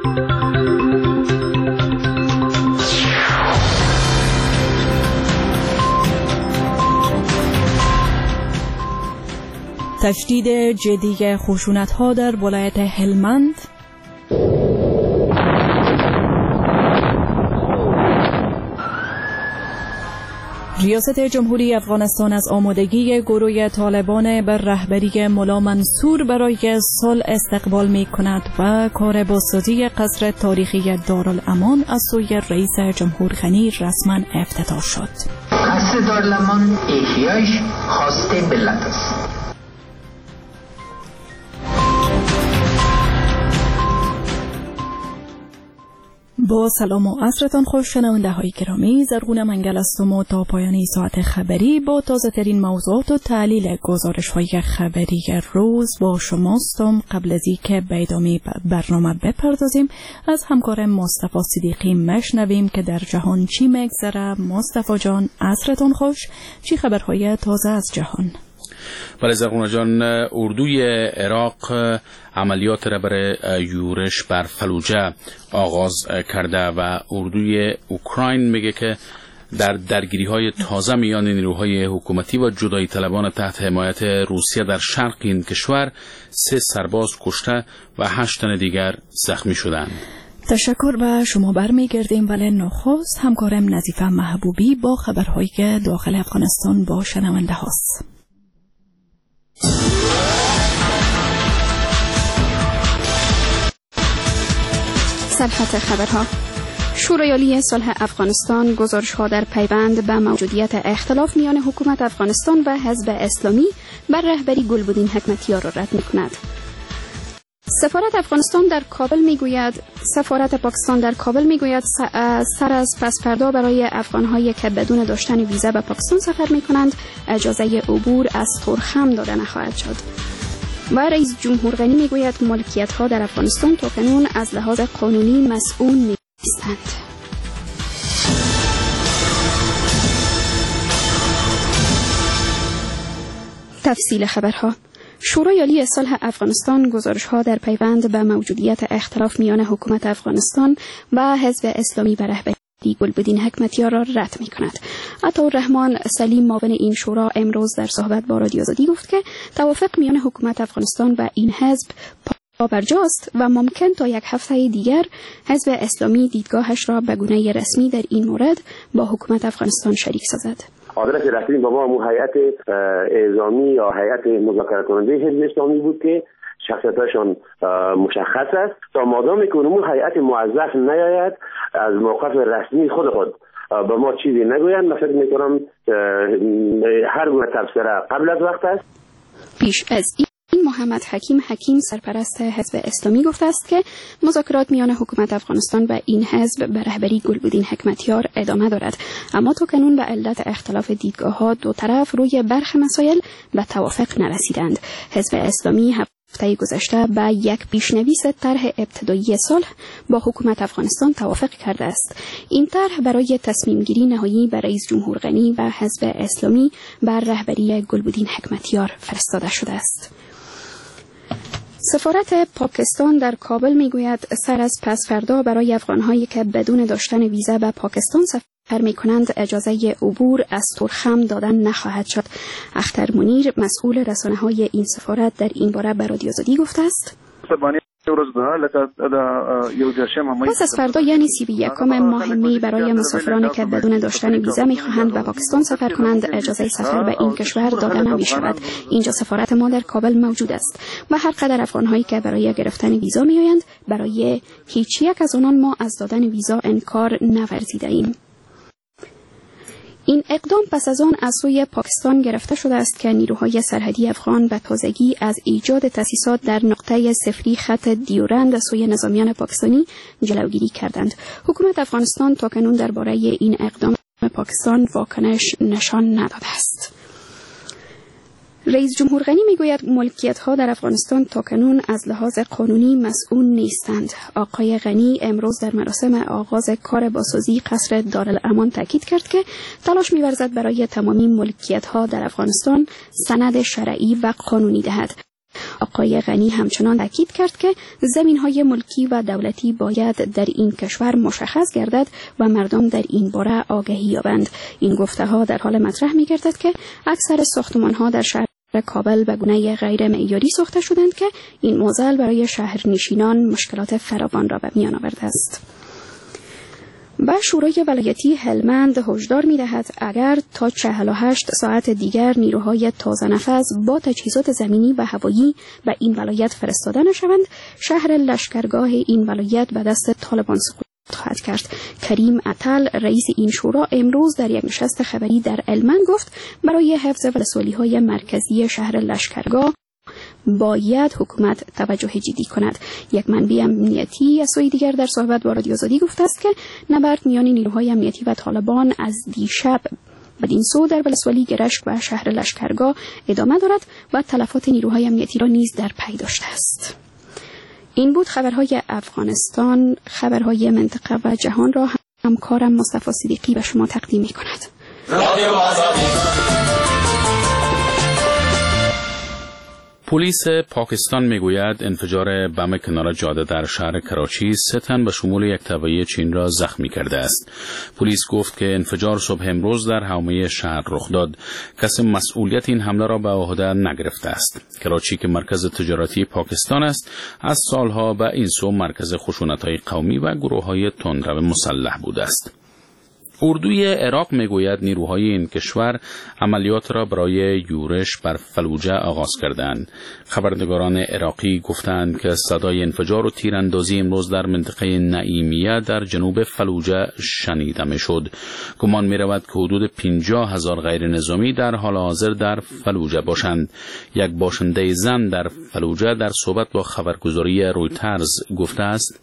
تشدید جدی خشونت‌ها در ولایت هلمند، ریاست جمهوری افغانستان از آمادگی گروه طالبان بر رهبری ملا منصور برای صلح استقبال می‌کند و کار بازسازی قصر تاریخی دارالامان از سوی رئیس جمهور غنی رسما افتتاح شد. قصر دارالامان احیایش خواسته ملت است. با سلام و عصرتان خوش شنونده های گرامی، زرغون منگل هستم و تا پایان ساعت خبری با تازه ترین موضوعات و تحلیل گزارش های خبری روز با شماستم. قبل از اینکه به ادامه برنامه بپردازیم از همکار مصطفی صدیقی مشنویم که در جهان چی میگذره. مصطفی جان عصرتان خوش، چی خبرهای تازه از جهان؟ بله زرغونه جان، اردوی عراق عملیات را برای یورش بر فلوجه آغاز کرده و اردوی اوکراین میگه که در درگیری‌های تازه میان نیروهای حکومتی و جدایی طلبان تحت حمایت روسیه در شرق این کشور 3 سرباز کشته و 8 تن دیگر زخمی شدند. تشکر به شما برمیگردیم، ولی نخست همکارم نظیفه محبوبی با خبرهای داخل افغانستان با شنونده هاست. سرخط خبرها. شورای عالی صلح افغانستان گزارش‌ها در پیوند به موجودیت اختلاف میان حکومت افغانستان و حزب اسلامی بر رهبری گلبدین حکمتیار را رد می‌کند. سفارت پاکستان در کابل میگوید سر از پس فردا برای افغان‌هایی که بدون داشتن ویزا به پاکستان سفر می‌کنند اجازه عبور از تورخم داده نخواهد شد. و رئیس جمهور غنی میگوید ملکیت‌ها در افغانستان تاکنون از لحاظ قانونی مسئول نیستند. تفصیل خبرها. شورای عالی صلح افغانستان گزارش‌ها در پیوند به موجودیت اختلاف میان حکومت افغانستان و حزب اسلامی به رهبری گلبدین حکمتیار را رد می‌کند. عطاالرحمن سلیم معاون این شورا امروز در صحبت با رادیو آزادی گفت که توافق میان حکومت افغانستان و این حزب پابرجاست و ممکن تا یک هفته دیگر حزب اسلامی دیدگاهش را به گونه رسمی در این مورد با حکومت افغانستان شریک سازد. آدرس رسمی با ما هیئت اعزامی یا هیئت مذاکره کننده حزب اسلامی بود که شخصیتشان مشخص است. تا مادامی که اون هیئت موظف نیاید از موقف رسمی خود به ما چیزی نگویند، من فکر می‌کنم هر گونه تبصره قبل از وقت است. پیش از این محمد حکیم سرپرست حزب اسلامی گفته است که مذاکرات میان حکومت افغانستان و این حزب به رهبری گلبدین حکمتیار ادامه دارد، اما تاکنون به علت اختلاف دیدگاه‌ها دو طرف روی برخی مسائل به توافق نرسیدند. حزب اسلامی هفته گذشته به یک پیشنویس طرح ابتدایی صلح با حکومت افغانستان توافق کرده است. این طرح برای تصمیم گیری نهایی به رئیس جمهور غنی و حزب اسلامی بر رهبری گلبدین حکمتیار فرستاده شده است. سفارت پاکستان در کابل میگوید سر از پس فردا برای افغان‌هایی که بدون داشتن ویزا به پاکستان سفر می‌کنند اجازه عبور از تورخم دادن نخواهد شد. اختر منیر مسئول رسانه‌های این سفارت در این باره به رادیو آزادی گفته است: پس از فردا یعنی 31 ماه می برای مسافرانی که بدون داشتن ویزا می‌خواهند به پاکستان سفر کنند اجازه سفر به این کشور داده نمی‌شود. اینجا سفارت ما در کابل موجود است و هر قدر افغان‌هایی که برای گرفتن ویزا می‌آیند برای هیچ یک از آنان ما از دادن ویزا انکار نورزیده‌ایم. این اقدام پس از آن از سوی پاکستان گرفته شده است که نیروهای سرحدی افغان به تازگی از ایجاد تأسیسات در نقطه صفری خط دیورند از سوی نظامیان پاکستانی جلوگیری کردند. حکومت افغانستان تاکنون درباره این اقدام پاکستان واکنش نشان نداده است. رئیس جمهور غنی میگوید ملکیت‌ها در افغانستان تاکنون از لحاظ قانونی مسئول نیستند. آقای غنی امروز در مراسم آغاز کار بازسازی قصر دارالامان تاکید کرد که تلاش می‌ورزد برای تمامی ملکیت‌ها در افغانستان سند شرعی و قانونی دهد. آقای غنی همچنان تاکید کرد که زمین‌های ملکی و دولتی باید در این کشور مشخص گردد و مردم در این باره آگاهی یابند. این گفته‌ها در حال مطرح می‌گردد که اکثر ساختمان‌ها در شهر کابل به گونه غیر معیاری ساخته شدند که این معضل برای شهرنشینان مشکلات فراوان را به میان آورده است. و شورای ولایتی هلمند هشدار می‌دهد اگر تا 48 ساعت دیگر نیروهای تازه نفس با تجهیزات زمینی و هوایی به این ولایت فرستاده نشوند، شهر لشکرگاه این ولایت به دست طالبان سقوط خواهد کرد. کریم عطل رئیس این شورا امروز در یک نشست خبری در هلمند گفت برای حفظ ولسوالی‌های مرکزی شهر لشکرگاه باید حکومت توجه جدی کند. یک منبع امنیتی از سوی دیگر در صحبت با رادیو آزادی گفته است که نبرد میان نیروهای امنیتی و طالبان از دیشب بدین سو در ولسوالی گرشک و شهر لشکرگاه ادامه دارد و تلفات نیروهای امنیتی را نیز در پی داشته است. این بود خبرهای افغانستان. خبرهای منطقه و جهان را همکارم مصطفی صدیقی به شما تقدیم می‌کند. رادیو آزادی. پلیس پاکستان میگوید انفجار بم کنار جاده در شهر کراچی 3 تن به شمول یک تبعی چین را زخمی کرده است. پلیس گفت که انفجار صبح امروز در حومه شهر رخ داد. کسی مسئولیت این حمله را به عهده نگرفته است. کراچی که مرکز تجارتی پاکستان است، از سالها به این سو مرکز خشونت‌های قومی و گروه‌های تندرو مسلح بوده است. اردوی عراق میگوید نیروهای این کشور عملیات را برای یورش بر فلوجه آغاز کردند. خبرنگاران عراقی گفتند که صدای انفجار و تیراندازی امروز در منطقه نعیمیه در جنوب فلوجه شنیده میشد. گمان میرود که حدود 50,000 غیر نظامی در حال حاضر در فلوجه باشند. یک باشنده زن در فلوجه در صحبت با خبرگزاری رویترز گفته است: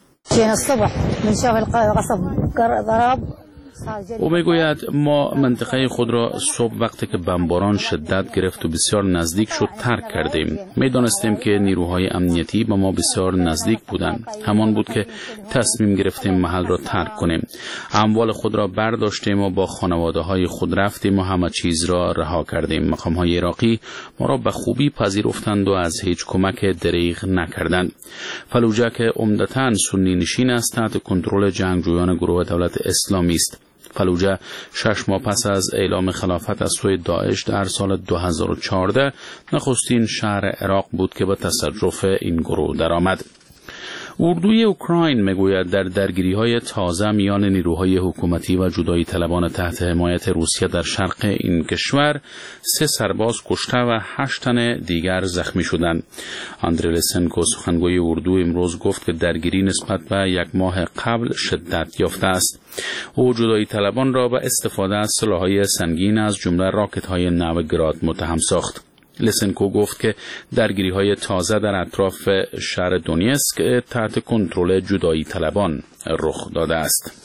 او میگوید ما منطقه خود را صبح وقتی که بمباران شدت گرفت و بسیار نزدیک شد ترک کردیم. میدانستیم که نیروهای امنیتی به ما بسیار نزدیک بودند. همان بود که تصمیم گرفتیم محل را ترک کنیم. اموال خود را برداشتیم و با خانواده های خود رفتیم و همه چیز را رها کردیم. مقام های عراقی ما را به خوبی پذیرفتند و از هیچ کمک دریغ نکردند. فلوجه که عمدتاً سنی نشین است تحت کنترل جنگجویان گروه دولت اسلامی است. فلوجه 6 ماه پس از اعلام خلافت از سوی داعش در سال 2014 نخستین شهر عراق بود که به تصرف این گروه درآمد. اردوی اوکراین میگوید در درگیری‌های تازه میان نیروهای حکومتی و جدایی طلبان تحت حمایت روسیه در شرق این کشور 3 سرباز کشته و 8 تن دیگر زخمی شدند. آندری لسنکو سخنگوی اردو امروز گفت که درگیری نسبت به 1 ماه قبل شدت یافته است. او جدایی طلبان را به استفاده از سلاح‌های سنگین از جمله راکت‌های نو گراد متهم ساخت. لسنکو گفت که درگیری‌های تازه در اطراف شهر دونیتسک تحت کنترل جدایی طلبان رخ داده است.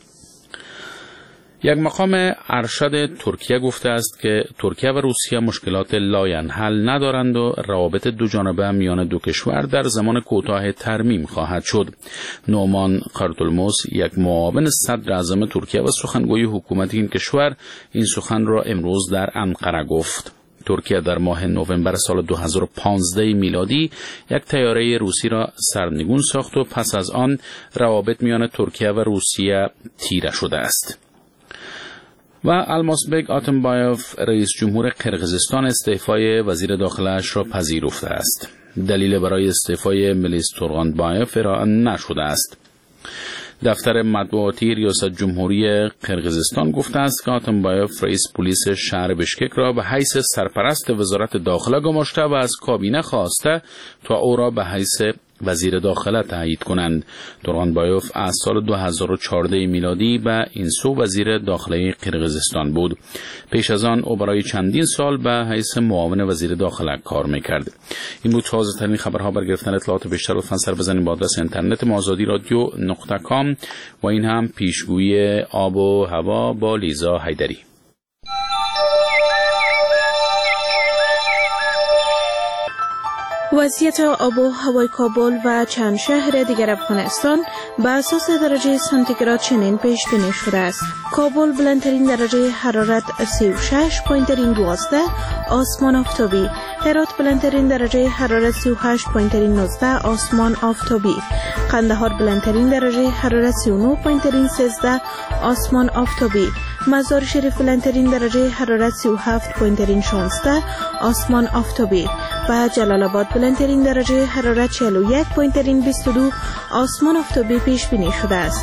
یک مقام ارشد ترکیه گفته است که ترکیه و روسیه مشکلات لاینحل ندارند و روابط دو جانبه میان دو کشور در زمان کوتاه ترمیم خواهد شد. نومان قرتولموس، یک معاون صدر اعظم ترکیه و سخنگوی حکومت این کشور، این سخن را امروز در انقره گفت. ترکیه در ماه نوامبر سال 2015 میلادی یک طیاره روسی را سرنگون ساخت و پس از آن روابط میان ترکیه و روسیه تیره شده است. و المازبک آتمبایوف رئیس جمهور قرقیزستان استعفای وزیر داخله‌اش را پذیرفته است. دلیل برای استعفای ملیس تورغانبایوف ارائه نشده است. دفتر مطبوعاتی ریاست جمهوری قرقیزستان گفته است که آتمبایوف رئیس پلیس شهر بشکک را به حیث سرپرست وزارت داخله گماشته و از کابینه خواسته تا او را به حیث وزیر داخله تایید کنند. تورغانبایوف از سال 2014 میلادی به این سو وزیر داخله قرقیزستان بود. پیش از آن او برای چندین سال به حیث معاون وزیر داخله کار میکرد. این بود تازه ترین خبرها. بر گرفتن اطلاعات بیشتر لطفاً سر بزنید به آدرس اینترنت ما azadi-radio.com و این هم پیشگویی آب و هوا با لیزا حیدری. وضعیت آب و هوای کابل و چند شهر دیگر افغانستان بر اساس درجه سانتیگراد چنین پیش بینی شده است. کابل بلندترین درجه حرارت 36، پایین‌ترین 12، آسمان آفتابی. هرات بلندترین درجه حرارت 38، پایین‌ترین 19، آسمان آفتابی. قندهار بلندترین درجه حرارت 39، پایین‌ترین 13، آسمان آفتابی. مزار شریف بلندترین درجه حرارت 37، پایین‌ترین 16، آسمان آفتابی. و جلال آباد بلندترین درجه حرارت 41، پایین‌ترین 22، آسمان آفتابی پیش بینی شده است.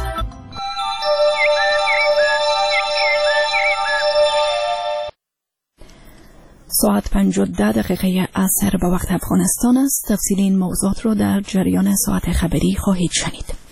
ساعت 5:10 عصر به وقت افغانستان است. تفصیل این موضوعات رو در جریان ساعت خبری خواهید شنید.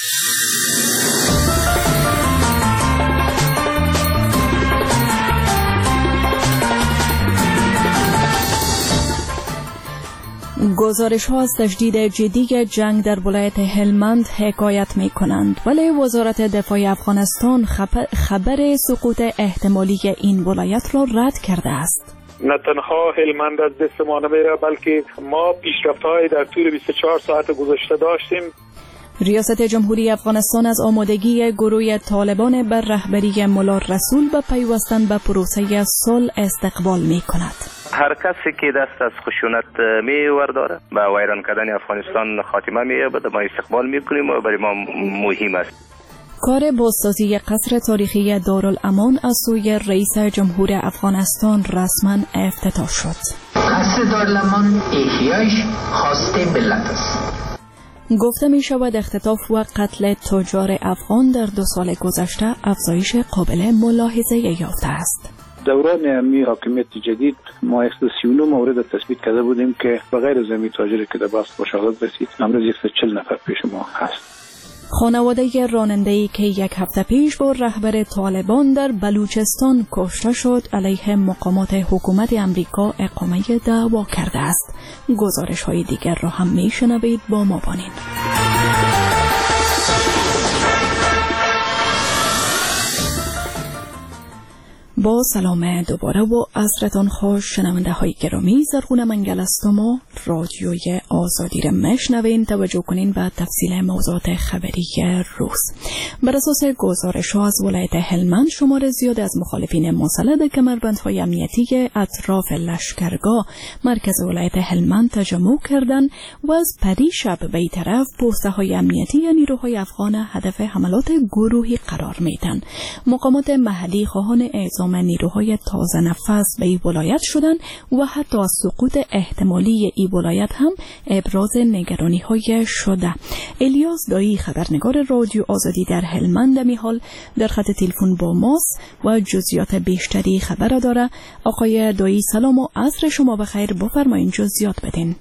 گزارش ها از تشدید جدی جنگ در ولایت هلمند حکایت می کنند، ولی وزارت دفاع افغانستان خبر سقوط احتمالی این ولایت را رد کرده است. نه تنها هلمند از دست ما نمیره، بلکه ما پیشرفت‌های در طول 24 ساعت گذشته داشتیم. ریاست جمهوری افغانستان از آمادگی گروه طالبان بر رهبری ملا رسول به پیوستن به پروسه صلح استقبال می کند. هر کسی که دست از خشونت می ورداره به ویران کردن افغانستان خاتمه می یابد، ما استقبال می کنیم و برای ما مهم است. کار بازسازی قصر تاریخی دارالامان از سوی رئیس جمهور افغانستان رسما افتتاح شد. قصر دارالامان احیایش خواست ملت است. گفته می شود اختطاف و قتل تجار افغان در 2 سال گذشته افزایش قابل ملاحظه یافته است. دوران امی حاکمیت جدید ما 139 مورد تثبیت کرده بودیم که بغیر زمین تاجری که در بحث با شهادت رسید، امروز 140 نفر پیش ما هست. خانواده راننده‌ای که 1 هفته پیش با رهبر طالبان در بلوچستان کشته شد علیه مقامات حکومت امریکا اقامه دعوا کرده است. گزارش های دیگر را هم میشنوید، با ما بانید. با سلام دوباره و عصرتان خوش شنونده های گرامی. زرغون منگل است و رادیوی آزادی را میشنوین. توجه کنین به تفصیل موضوعات خبری روز. بر اساس گزارش ها از ولایت هلمند شمار زیاد از مخالفین مسلح کمربندهای امنیتی اطراف لشکرگاه مرکز ولایت هلمند تجمع کردند و از پریشب به این طرف پوسته های امنیتی یا نیروهای افغان هدف حملات گروهی قرار میدن. مقامات محلی خواهان اعزام نیروهای تازه نفس به این ولایت شدند و حتی از سقوط احتمالی این ولایت هم ابراز نگرانی های شده. الیاس دایی خبرنگار رادیو آزادی در هلمند می حال در خط تلفن با ماست و جزئیات بیشتری خبر داره. آقای دایی سلام و عصر شما بخیر، بفرمایید جزئیات بدین.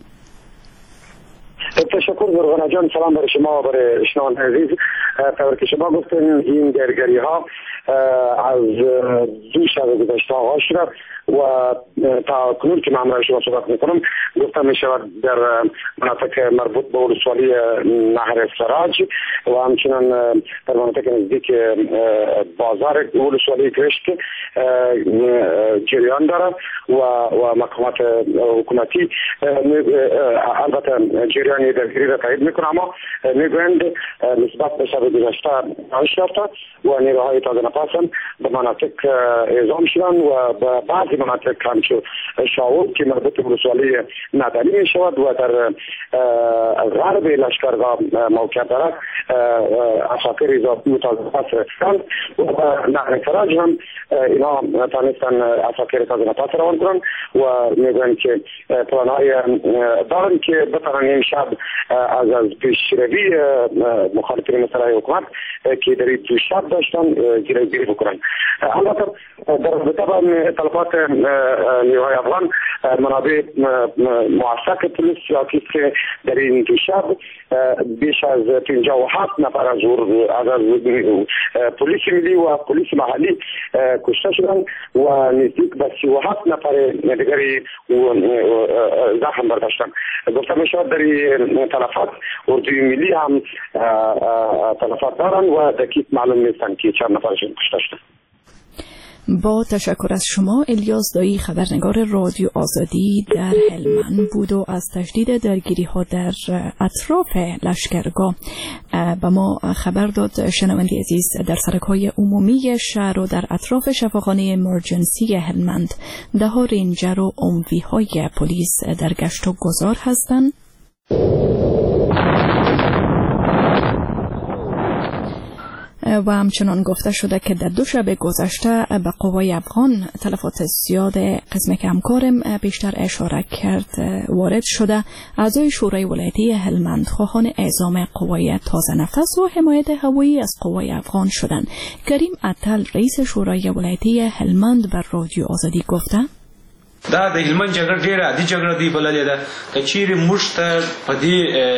تشکر زرغانه جان، سلام برای شما و برای شنوندگان عزیز. طور که شما گفتین این درگیری ها از 2 شب گذشته آغاز شده و تا کنون که من برای شما صحبت میکنم گفتم می شود در مناطق مربوط به ولسوالی نهر سراج و همچنان در مناطق نزدیک بازار ولسوالی گشت جریان داره و مقامات حکومتی البته جریان درگیری را تایید میکنه، اما میگویند نسبت به شب گذشته کاهش یافته و نیروهای تازه نفس هم به مناطق اعزام شدن و به بعضی مناطق همچون شاور که مربوط به ولسوالی نداری می شود و در غرب لشکرگاه موقع دارد اساکر اضافی تازه نفس رسیدند و نهر سراج هم اینا تانستن اساکر تازه نفس روان کنند و میگویند که پلانهای دارن که بتوانند این شب از پیشروی مخالفین مسلح حکومت که در این 2 شب داشتن گیری بکنن. البته در رابطه با تلفات نیروهای افغان منابع موثق پلیس یاکی که در این 2 شب بیش از 57 نفر از پلیس ملی و پلیس محلی کشته شدند و نزدیک به 37 نفر دیگری زخم برداشتند. گفته می شود در این تلفات اردوی ملی هم تلفات دارند و دقیق معلوم نیستند که چند نفرشون کشته شدند. با تشکر از شما. الیاس دایی خبرنگار رادیو آزادی در هلمند بود و از تشدید درگیری ها در اطراف لشکرگاه به ما خبر داد. شنونده عزیز، در سرک‌های عمومی شهر و در اطراف شفاخانه امرجنسی هلمند ده رنجر و عنوی‌های پلیس در گشت و گذار هستند. و همچنان گفته شده که در 2 شب گذشته به قوای افغان تلفات زیاد، قسم که همکارم بیشتر اشاره کرد وارد شده. اعضای شورای ولایتی هلمند خواهان اعزام قوای تازه نفس و حمایت هوایی از قوای افغان شدند. کریم اتل رئیس شورای ولایتی هلمند بر رادیو آزادی گفته دا د هلمند جګړه ډیره عادي جګړه دی بللې ده که چیرې موږ ته په دې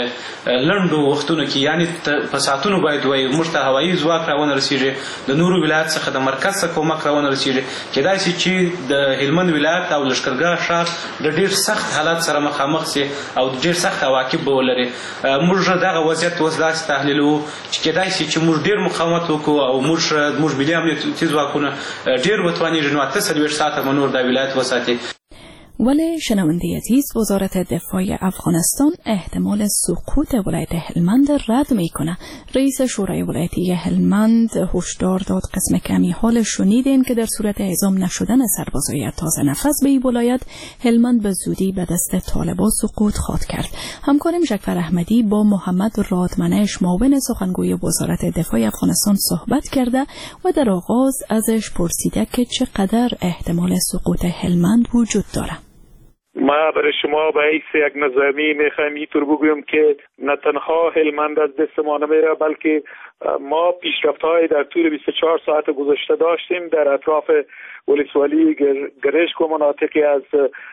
لنډو وختونو کې یعنی په ساعتونو باید وایي موږ ته هوایي ځواک راونه رسېږي د نورو ولایت څخه د مرکز څخه کومک راونه رسېږي کېدای شي چې د هلمند ولایت او لښکرګاه ښار د ډېر سخت حالات سره مخامخ سي او ډېر سخت عواقب به ولري. موږ دغه وضعیت اوس داسې تحلیلوو چې کېدای شي چې موږ ډېر مقاومت وکړو او موږ ملي امنیتي ځواکونه ډېر وتوانېږي نو 48 ساعته به نور دا ولایت وساتي. ولی شنونده عزیز، وزارت دفاع افغانستان احتمال سقوط ولایت هلمند رد میکنه. رئیس شورای ولایتی هلمند هشدار داد قسم کمی حال شنیدین که در صورت اعزام نشدن سربازای تازه نفس به این ولایت هلمند به زودی به دست طالبان سقوط خواهد کرد. همکارم جعفر احمدی با محمد رادمنش معاون سخنگوی وزارت دفاع افغانستان صحبت کرده و در آغاز ازش پرسیده که چقدر احتمال سقوط هلمند وجود داره. ما برای شما به حیث یک نظامی میخوایم اینطور بگویم که نه تنها هلمند از دست ما نمیره بلکه ما پیشرفت‌های در طول 24 ساعت گذشته داشتیم در اطراف ولسوالی گرشک و مناطقی از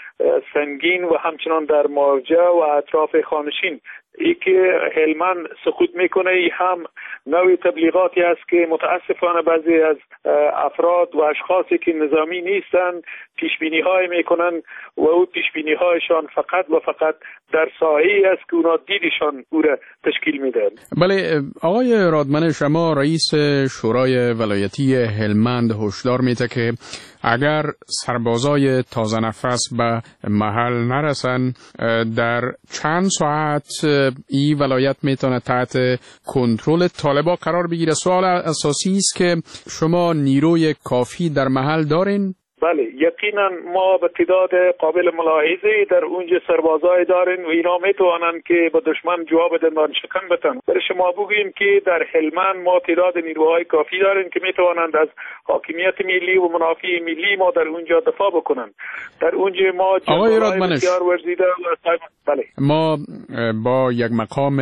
سنگین و همچنان در مارجه و اطراف خانشین. ای که هلمند سقوط میکنه ای هم نوع تبلیغاتی است که متاسفانه بعضی از افراد و اشخاصی که نظامی نیستن پیشبینی های میکنن و او پیشبینی هایشان فقط و فقط در ساحه‌ای است که اونا دیدشان او را تشکیل میدن. بله آقای رادمن، شما رئیس شورای ولایتی هلمند هشدار میده که اگر سربازای تازه نفس به محل نرسن در چند ساعت این ولایت میتونه تحت کنترل طالبان قرار بگیره. سوال اساسی است که شما نیروی کافی در محل دارین؟ بله یقینا ما به تعداد قابل ملاحظه در اونجا سربازای داریم و اینا میتوانند که به دشمن جواب دندان شکن بتن. برای شما بگوییم که در هلمند ما تعداد نیروهای کافی داریم که میتوانند از حاکمیت ملی و منافع ملی ما در اونجا دفاع بکنند. در اونجا ما جنگ‌های بسیار ورزیده بله ما با یک مقام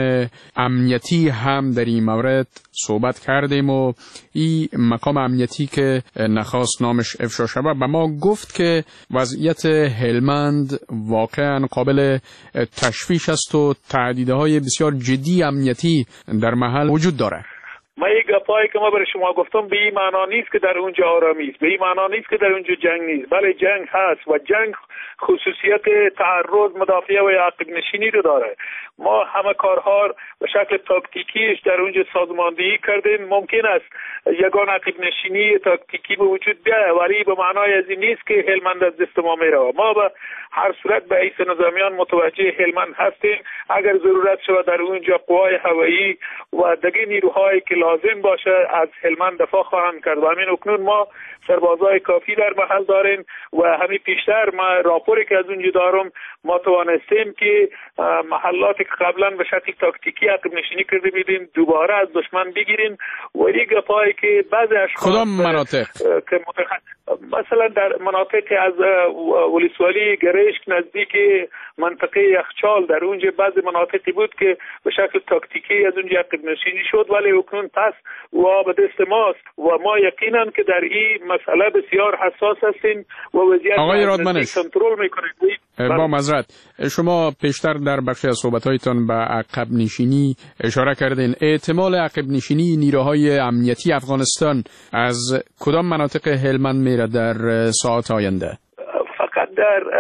امنیتی هم در این مورد صحبت کردیم و این مقام امنیتی که نخواست نامش افشا شود به ما گفت که وضعیت هلمند واقعا قابل تشویش است و تهدیدهای بسیار جدی امنیتی در محل وجود داره. ما یک گپایی که ما برای شما گفتم به این معنا نیست که در اونجا آرامی است، به این معنا نیست که در اونجا جنگ نیست، بله جنگ هست و جنگ خصوصیت تعرض مدافع و عقب نشینی رو داره. ما همه کارها به شکل تاکتیکیش در اونجا سازماندهی کردیم. ممکن است یگان عقب نشینی تاکتیکی به وجود بیاید ولی به معنای از این نیست که هلمند از دست ما میره. ما به هر صورت به حیث نظامیان متوجه هلمند هستیم. اگر ضرورت شود در اونجا قوای هوایی و دیگر نیروهایی که لازم باشه از هلمند دفاع خواهند کرد. و همین اکنون ما سربازای کافی در محل داریم و همین پیشتر ما راپوری که از اونجا دارم ما توانستیم که محلات که قبلا به شکل تاکتیکی عقب نشینی کرده بیدیم دوباره از دشمن بگیریم و یک گپایی که بعضی اشخاص کدام مناطق که مثلا در مناطق از ولسوالی گرشک نزدیک منطقه یخچال در اونجا بعضی مناطقی بود که به شکل تاکتیکی از اونجا عقب نشینی شد ولی اکنون پس و به دست ماست و ما یقینا که در این مسئله بسیار حساس هستیم و وضعیت آقای رادمنش کنترل میکنیم. با معذرت شما پیشتر در بخشی از صحبت‌هایتان به عقب نشینی اشاره کردین. احتمال عقب نشینی نیروهای امنیتی افغانستان از کدام مناطق هلمند میره در ساعات آینده؟ فقط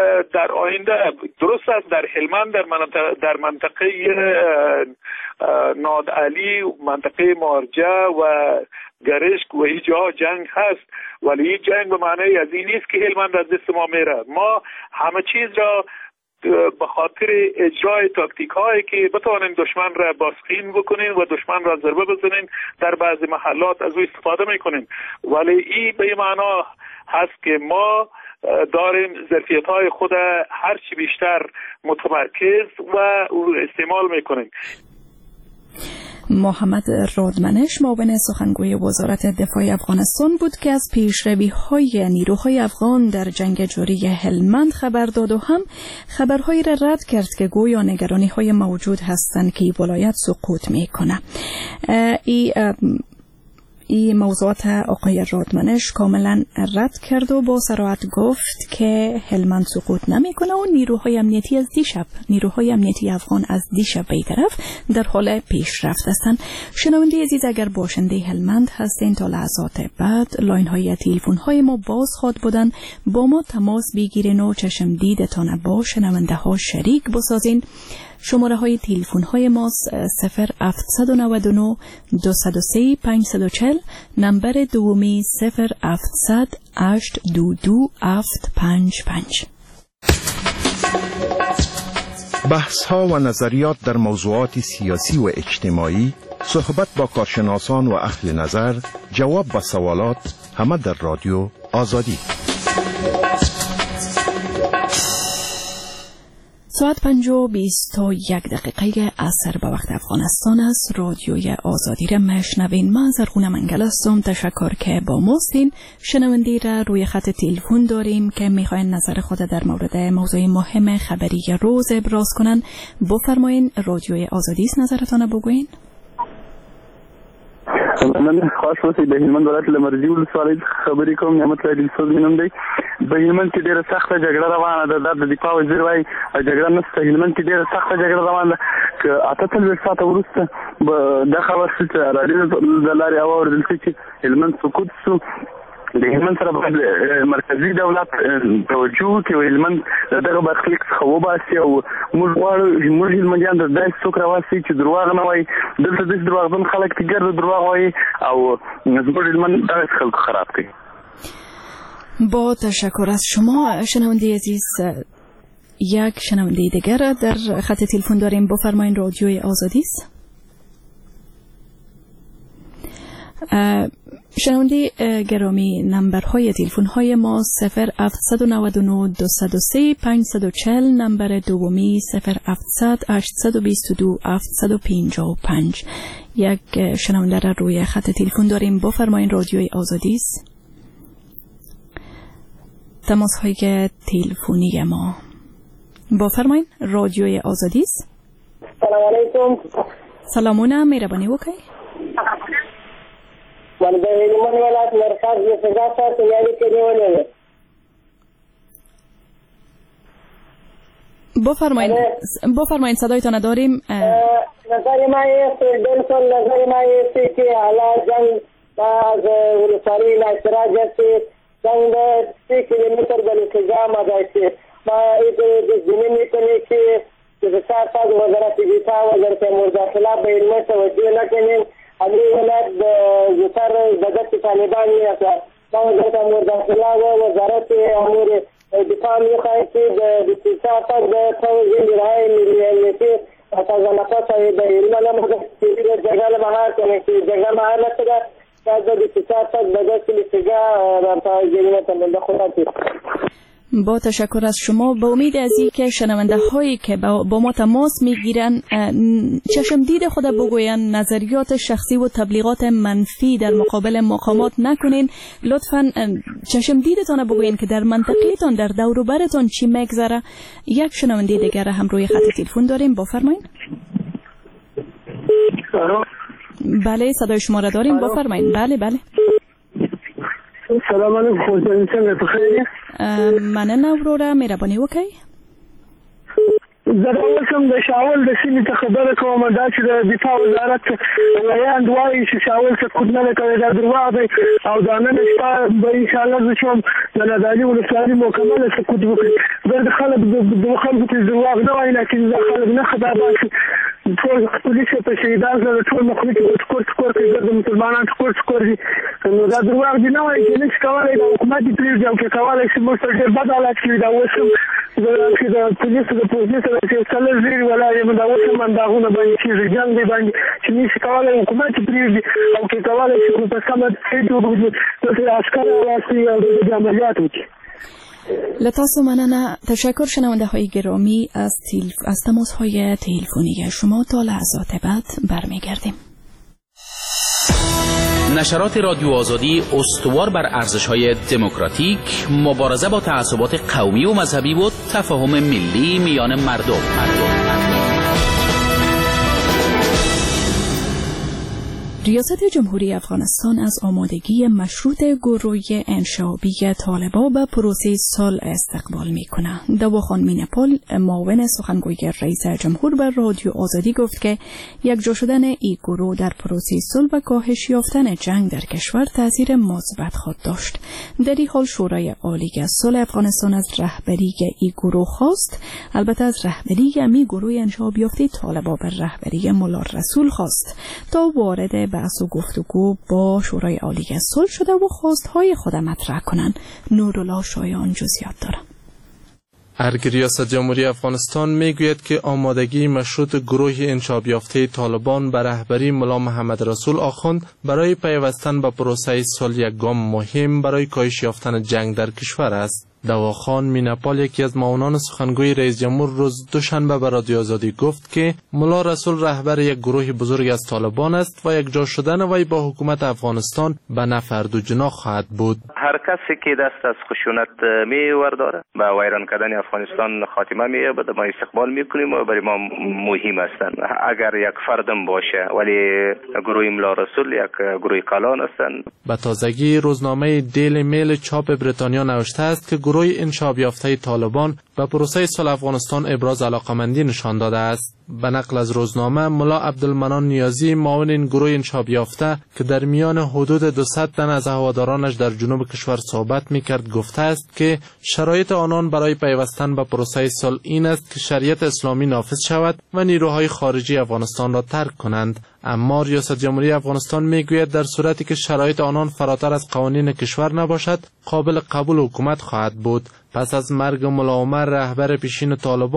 در آینده درست است در هلمند در منطقه نادعلی، منطقه مارجه و گرشک و این جاها جنگ هست، ولی این جنگ به معنی از این نیست که هلمند از دست ما میره. ما همه چیز را به خاطر اجرای تاکتیک هایی که بتوانیم دشمن را بازخیم بکنیم و دشمن را ضربه بزنیم در بعضی محلات از او استفاده میکنیم، ولی این به معنا هست که ما داریم ظرفیت های خود هرچی بیشتر متمرکز و استعمال میکنیم. محمد رادمنش معاون سخنگوی وزارت دفاع افغانستان بود که از پیشروی‌های نیروهای افغان در جنگ جاری هلمند خبر داد و هم خبرهایی را رد کرد که گویا نگرانی‌های موجود هستند که ولایت سقوط می‌کنه. این موضوعات آقای رادمنش کاملا رد کرد و با صراحت گفت که هلمند سقوط نمیکنه و نیروهای امنیتی افغان از دیشب به طرف در حال پیشرفت هستند. شنونده عزیز، اگر باشنده هلمند هستین تا لحظات بعد لاین های تلفن های ما باز خواد بودن، با ما تماس بگیرین و چشم دیدتان با شنونده ها شریک بسازین. شماره های تلفن های ما 0799 203 540، نمبر دومی 0700 822 755. بحث ها و نظریات در موضوعات سیاسی و اجتماعی، صحبت با کارشناسان و اهل نظر، جواب به سوالات، همه در رادیو آزادی. ساعت 5:21 عصر به وقت افغانستان است. رادیوی آزادی را میشنوین. من زرغونه منگل هستم. تشکر که با ماستین. شنونده را روی خط تلفن داریم که میخواین نظر خود در مورد موضوع مهم خبری روز ابراز کنن. بفرمایین. رادیوی آزادی است، نظرتان بگوین. من خاص وسی د هلمند ولایت لمرجی ولسوالۍ خبرې کوم. نعمت الله دلسوز مې نوم دی. په هلمند کې ډېره سخته جګړه روانه ده. دا د دفاع وزیر وایي جګړه نشته. هلمند کې ډېره سخته جګړه روانه ده. که 48 ساعته وروسته دا خبر چې راډیو د لارې واورېدل شي چې هلمند سقوط شو، د هلمند سره باید مرکزي دولت توجه وکړي او هلمند دغه برخلیک څخه وباسي او موږ غواړو موږ هلمندیان د داسې څوک راوستي چې دروغ نه وایي. دلته داسې دروغجن خلک چې ګرده دروغ وایي او زموږ هلمند دغسې خلکو خراب کوي. با تشکر از شما. شنونده عزیز، یک شنونده دیگر در خط تلفن داریم. بفرمایین. رادیوی آزادی است. شنونده گرامی، نمبرهای تلفن های ما 0799 203 540، نمبر دومی 0700 822 755. یک شنونده را روی خط تلفن داریم. بفرمایین. رادیوی آزادی است. تماس های تلفنی ما. بفرمایین. رادیوی آزادی است. سلام علیکم. سلامونه. مهربانی وکړئ. من د هلمند ولایت مرکز له سزا سره تیاری کړې ولې. بفرمایین. صدایتان داریم. نظر ما است بالکل نظر ما است که حالا جنگ از ولسوالی اعتراض است. جنگ 3 کیلومتر به التزام است. ما این زمین میکنه که وزارت وزارت دفاع و وزارت امور داخله به علم توجه نکنیم. امیر ولایت د زفر بدت طالبان است. ما وزارت امور داخله و وزارت امور دفاع میخواهیم که د سیاست د توجه رای ملی امنیتی تازه نفس د علم لمحه جګړه مهار کنه چې جګړه مهار نه کړه د سیاست بدت لسګه راته جګړه ته خدای. با تشکر از شما. با امید از این که شنونده هایی که با ما تماس میگیرن چشم دید خود بگوین، نظریات شخصی و تبلیغات منفی در مقابل مقامات نکنین. لطفاً چشم دیدتان بگوین که در منطقه‌تان در دور و برتان چی میگذره. یک شنونده دیگر هم روی خط تلفن داریم. بفرمایین. بله، صدای شما را داریم. بفرمایین. بله. سلام علیکم. څنګه بخیر؟ مننه وروره. مهرباني وکړئ. زه کوم د شاول د سیمې څخه خبره کوم. دا چې د دفاع وزارت ویاند وایي چې شاول سقوط نه کوي، دا دروغ دی او دا نن شپه به انشاءالله زه شوم د نادعلي ولسوالي مکمله سقوط وکړي. دا د خلکو ته دروغ نه وایي، لکن دا خلک نه خبر باسي. ټول پولیس په شهیدان سره ټول مخلوق ټکور کوي د مسلمانانو ټکور دي نو دا دروغ دي نه وایي چې نشي کولای د حکومت پریږدي او که کولای شي موږ ډېر بد حالات کې دا اوس هم د پولیسو سره چې څلور زیري ولاړ یم دا اوس هم انداغونه باندې کېږي جنګ دی باندې چې نشي کولای حکومت پریږدي او که کولای شي په سمه توګه عسکر راوستي او د عملیات وکړي. لطاسو مننه. تشکر شنونده های گرامی از تماس های تلفنی شما. تا لحظات بعد برمیگردیم. نشرات رادیو آزادی استوار بر ارزش‌های دموکراتیک، مبارزه با تعصبات قومی و مذهبی و تفاهم ملی میان مردم. ریاست جمهوری افغانستان از آمادگی مشروط گروه انشابی طالبان به پروسه صلح استقبال می‌کند. دواخان مینپال معاون سخنگوی رئیس جمهور بر رادیو آزادی گفت که یکجا شدن این گروه در پروسه صلح و کاهش یافتن جنگ در کشور تاثیر مثبت خواهد داشت. در این حال شورای عالی صلح افغانستان از رهبری این گروه خواست، البته از رهبری این گروه انشابی یافته طالبان بر رهبری مولا رسول خواست تا وارد بحث و گفتگو با شورای عالی صلح شده و خواستهای خود مطرح کنند. نورالله شایان جزئیات دارد. ارگ ریاست جمهوری افغانستان میگوید که آمادگی مشروط گروه انشاب یافته طالبان به رهبری مولا محمد رسول آخوند برای پیوستن به پروسه صلح یک گام مهم برای کاهش یافتن جنگ در کشور است. دواخان مینپال یکی از معاونان سخنگوی رئیس جمهور روز دوشنبه به رادیو آزادی گفت که مولا رسول رهبر یک گروه بزرگ از طالبان است و یک جا شدن وی با حکومت افغانستان به نفع دو جناح خواهد بود. هر کسی که دست از خشونت می ورداره به ویران کردن افغانستان خاتمه می‌یابد، ما استقبال میکنیم و برای ما مهم هستند. اگر یک فردم باشه ولی گروه مولا رسول یک گروه کلان هستند. به تازگی روزنامه دیلی میل چاپ بریتانیا نوشته است که گروه انشاب یافته طالبان به پروسه صلح افغانستان ابراز علاقمندی نشان داده است. به نقل از روزنامه، ملا عبدالمنان نیازی معاون این گروه انشاب یافته که در میان حدود 200 تن از هوادارانش در جنوب کشور صحبت میکرد گفته است که شرایط آنان برای پیوستن به پروسه صلح این است که شریعت اسلامی نافذ شود و نیروهای خارجی افغانستان را ترک کنند. اما ریاست جمهوری افغانستان میگوید در صورتی که شرایط آنان فراتر از قوانین کشور نباشد قابل قبول حکومت خواهد بود. پس از مرگ ملا عمر رهبر پیشین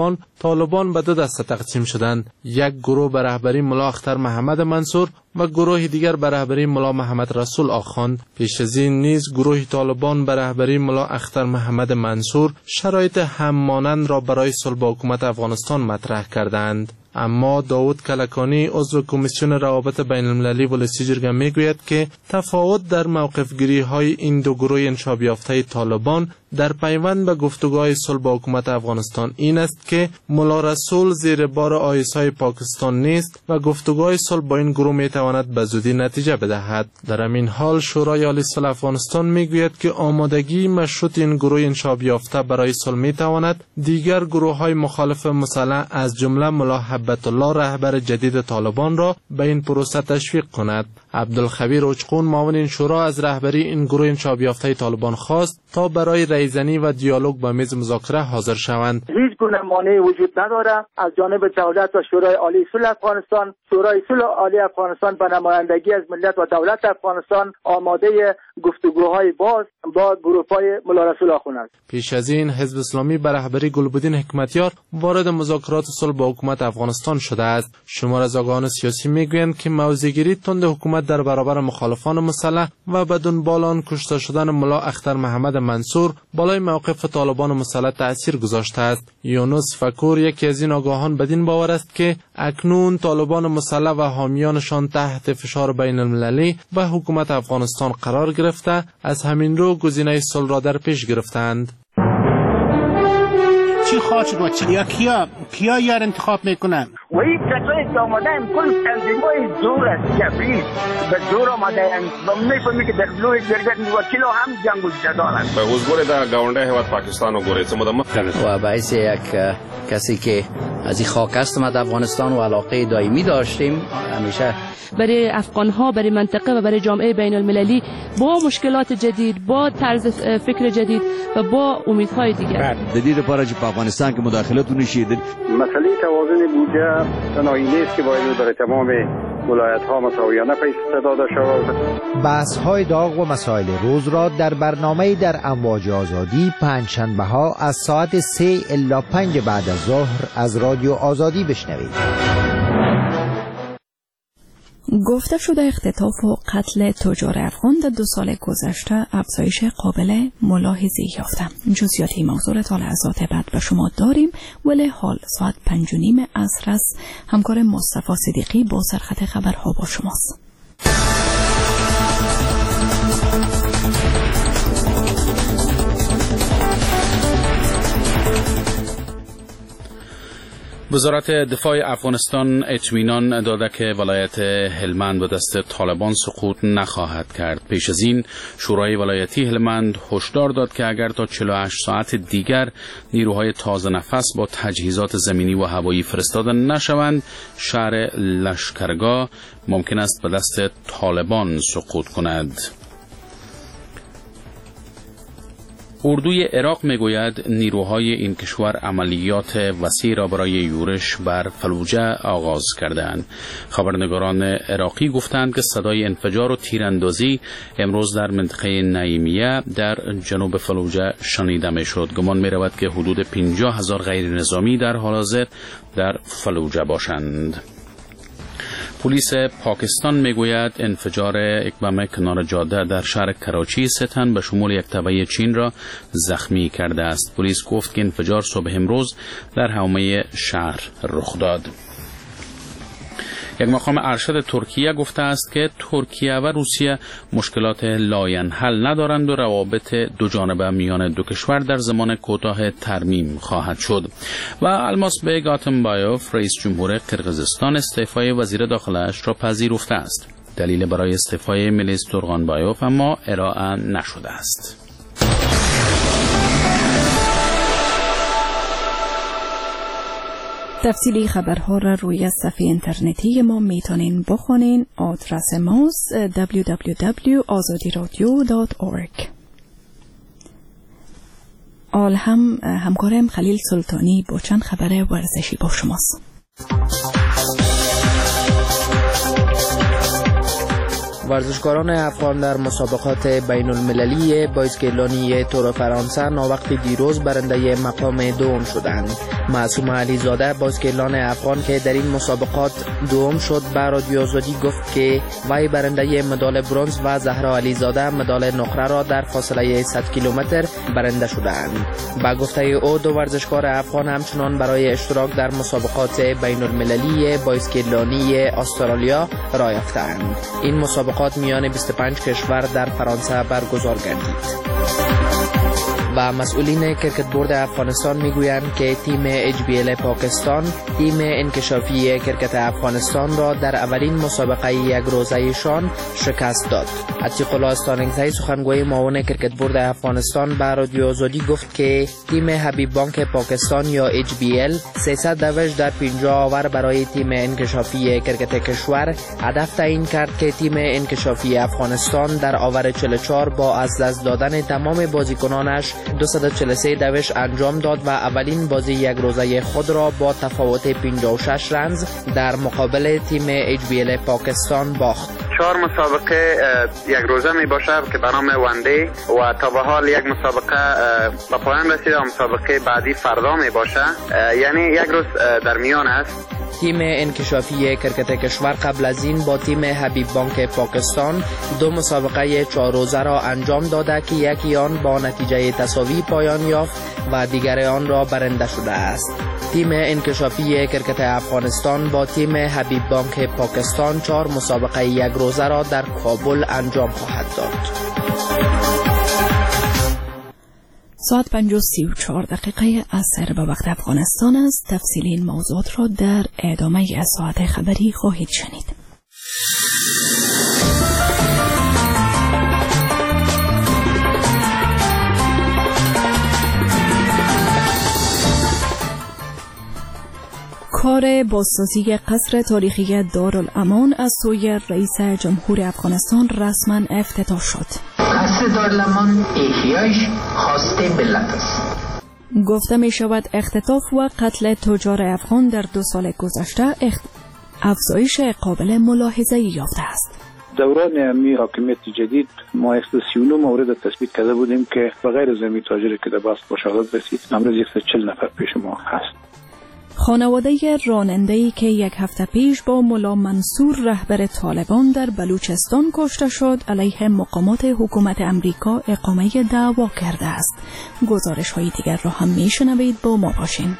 طالبان به دو دسته تقسیم شدند. یک گروه به رهبری ملا اختر محمد منصور و گروه دیگر به رهبری ملا محمد رسول آخوند. پیش از این نیز گروه طالبان به رهبری ملا اختر محمد منصور شرایط هممانند را برای صلح با حکومت افغانستان مطرح کردند. اما داود کلکانی عضو کمیسیون روابط بین المللی ولسی جرگه میگوید که تفاوت در موقف گیری های این دو گروه انشاب یافته طالبان در پیوند به گفتگوهای صلح با حکومت افغانستان این است که مولا رسول زیر بار آیس‌های پاکستان نیست و گفتگوهای صلح با این گروه میتواند به زودی نتیجه بدهد. در همین حال شورای عالی صلح افغانستان میگوید که آمادگی مشروط این گروه انشاب یافته برای صلح میتواند دیگر گروه‌های مخالف مسلح از جمله ملا حبت الله رهبر جدید طالبان را به این پروسه تشویق کند. عبدالخبیر اوچقون معاون این شورا از رهبری این گروه انشاب یافته طالبان خواست تا برای رایزنی و دیالوگ به میز مذاکره حاضر شوند. هیچ گونه مانعی وجود نداره از جانب دولت و شورای عالی صلح افغانستان. شورای صلح عالی افغانستان به نمایندگی از ملت و دولت افغانستان آماده گفتگوهای باز با گروه‌های مولا رسول آخوند است. پیش از این حزب اسلامی به رهبری گلبدین حکمتیار وارد مذاکرات صلح با حکومت افغانستان شده است. شمار از آگاهان سیاسی میگویند که موضع‌گیری تند حکومت در برابر مخالفان مسلح و بدون بالان کشته شدن ملا اختر محمد منصور بالای موقف طالبان مسلح تأثیر گذاشته است. یونس فکور یکی از این آگاهان بدین باور است که اکنون طالبان مسلح و حامیانشان تحت فشار بین المللی و حکومت افغانستان قرار گرفته از همین رو گزینه صلح را در پیش گرفتند. چی خواهد شد یا کیا یار انتخاب میکنن؟ و این کسایی که آمدن کل تنظیمای زور است کفری به زور آمدن و میفهمی که در لوی جرگت وکیل هم جنگ و جدال است. به وزگوری در گاونده هیواد پاکستان و گوری چمو و باعث یک کسی که از این خاک هستم از افغانستان و علاقه دائمی داشتیم همیشه برای افغان‌ها، برای منطقه و برای جامعه بین المللی با مشکلات جدید، با طرز فکر جدید و با امیدهای دیگر. جدید لپاره چې په افغانستان کې مداخلت ونشي مسئله توازن بودجه تنهایی نیست که باید برای تمام ولایت ها مساویانه پیش داده شود. بحث های داغ و مسائل روز را در برنامه در امواج آزادی پنجشنبه ها از ساعت 3 الی 5 بعد از ظهر از رادیو آزادی بشنوید. گفته شده اختطاف و قتل تجار افغان در 2 سال گذشته افزایش قابل ملاحظه‌ای یافته. جزئیاتی موضوع تا لحظات بعد به شما داریم، ولی حال ساعت 5:30 عصر است. همکار مصطفی صدیقی با سرخط خبرها با شماست. وزارت دفاع افغانستان اطمینان داده که ولایت هلمند به دست طالبان سقوط نخواهد کرد. پیش از این شورای ولایتی هلمند هشدار داد که اگر تا 48 ساعت دیگر نیروهای تازه نفس با تجهیزات زمینی و هوایی فرستاده نشوند، شهر لشکرگاه ممکن است به دست طالبان سقوط کند. اردوی عراق میگوید نیروهای این کشور عملیات وسیع را برای یورش بر فلوجه آغاز کردند. خبرنگاران عراقی گفتند که صدای انفجار و تیراندازی امروز در منطقه نعیمیه در جنوب فلوجه شنیده میشد. گمان میرود که حدود 50,000 غیر نظامی در حال حاضر در فلوجه باشند. پلیس پاکستان میگوید انفجار یک بم کنار جاده در شهر کراچی 3 تن به شمول یک تبعه چین را زخمی کرده است. پلیس گفت که انفجار صبح امروز در حومه شهر رخ داد. یک مقام ارشد ترکیه گفته است که ترکیه و روسیه مشکلات لاینحل ندارند و روابط دو جانبه میان دو کشور در زمان کوتاه ترمیم خواهد شد. و الماس بیگ آتمبایوف رئیس جمهور قرقیزستان استعفای وزیر داخله‌اش را پذیرفته است. دلیل برای استعفای میلیس تورغانبایوف اما ارائه نشده است. تفصیلی خبرها را روی صفحه اینترنتی ما میتونین بخونین. آدرس ماست www.azadiradio.org. آل همکارم خلیل سلطانی با چند خبر ورزشی با شماست. ورزشکاران افغان در مسابقات بین المللی بایسکلانی تور فرانسه ناوقت دیروز برنده مقام دوم شدند. معصوم علیزاده بایسکلان افغان که در این مسابقات دوم شد به رادیو آزادی گفت که وی برنده مدال برنز و زهرا علیزاده مدال نقره را در فاصله 100 کیلومتر برنده شدند. با گفته او دو ورزشکار افغان همچنان برای اشتراک در مسابقات بین المللی بایسکلانی استرالیا راه یافتند. این مسابقات میان 25 کشور در فرانسه برگزار گردید. و مسئولین کرکت بورد افغانستان میگویند که تیم HBL پاکستان تیم انکشافی کرکت افغانستان را در اولین مسابقه یک روزه‌ایشان شکست داد. عتیق الله استانگزی سخنگوی معاون کرکت بورد افغانستان به رادیو آزادی گفت که تیم حبیب بانک پاکستان یا HBL 300 دوش در 50 آور برای تیم انکشافی کرکت کشور هدف تعیین کرد که تیم انکشافی افغانستان در آور 44 با از دست دادن تمام بازیکنانش 243 دوش انجام داد و اولین بازی یک روزه خود را با تفاوت 56 رنز در مقابل تیم HBL پاکستان باخت. 4 مسابقه یک روزه می باشه که به نام وندی و تا به حال یک مسابقه به پایان رسیده و مسابقه بعدی فردا می باشه، یعنی یک روز در میان است. تیم انکشافی کرکت کشور قبل از این با تیم حبیب بانک پاکستان 2 مسابقه 4 روزه را انجام داده که یکی آن با نتیجه تساوی پایان یافت و دیگر آن را برنده شده است. تیم انکشافی کرکت افغانستان با تیم حبیب بانک پاکستان 4 مسابقه یک روزه را در کابل انجام خواهد داد. ساعت 5:34 عصر به وقت افغانستان است. تفصیل این موضوعات را در ادامه ساعت خبری خواهید شنید. کار بازسازی قصر تاریخی دارالامان از سوی رئیس جمهور افغانستان رسما افتتاح شد. قصر دارالامان احیایش خواسته ملت است. گفته می شود اختطاف و قتل تجار افغان در 2 سال گذشته افزایش قابل ملاحظه یافته است. دوران امنی حاکمیت جدید ما 139 مورد تثبیت کرده بودیم که بغیر از امنی تاجری که در باست با شهادت رسید، امروز 140 نفر پیش ما هست. خانواده راننده‌ای که 1 هفته پیش با ملا منصور رهبر طالبان در بلوچستان کشته شد علیه مقامات حکومت امریکا اقامه دعوا کرده است. گزارش های دیگر را هم میشنوید، با ما باشین.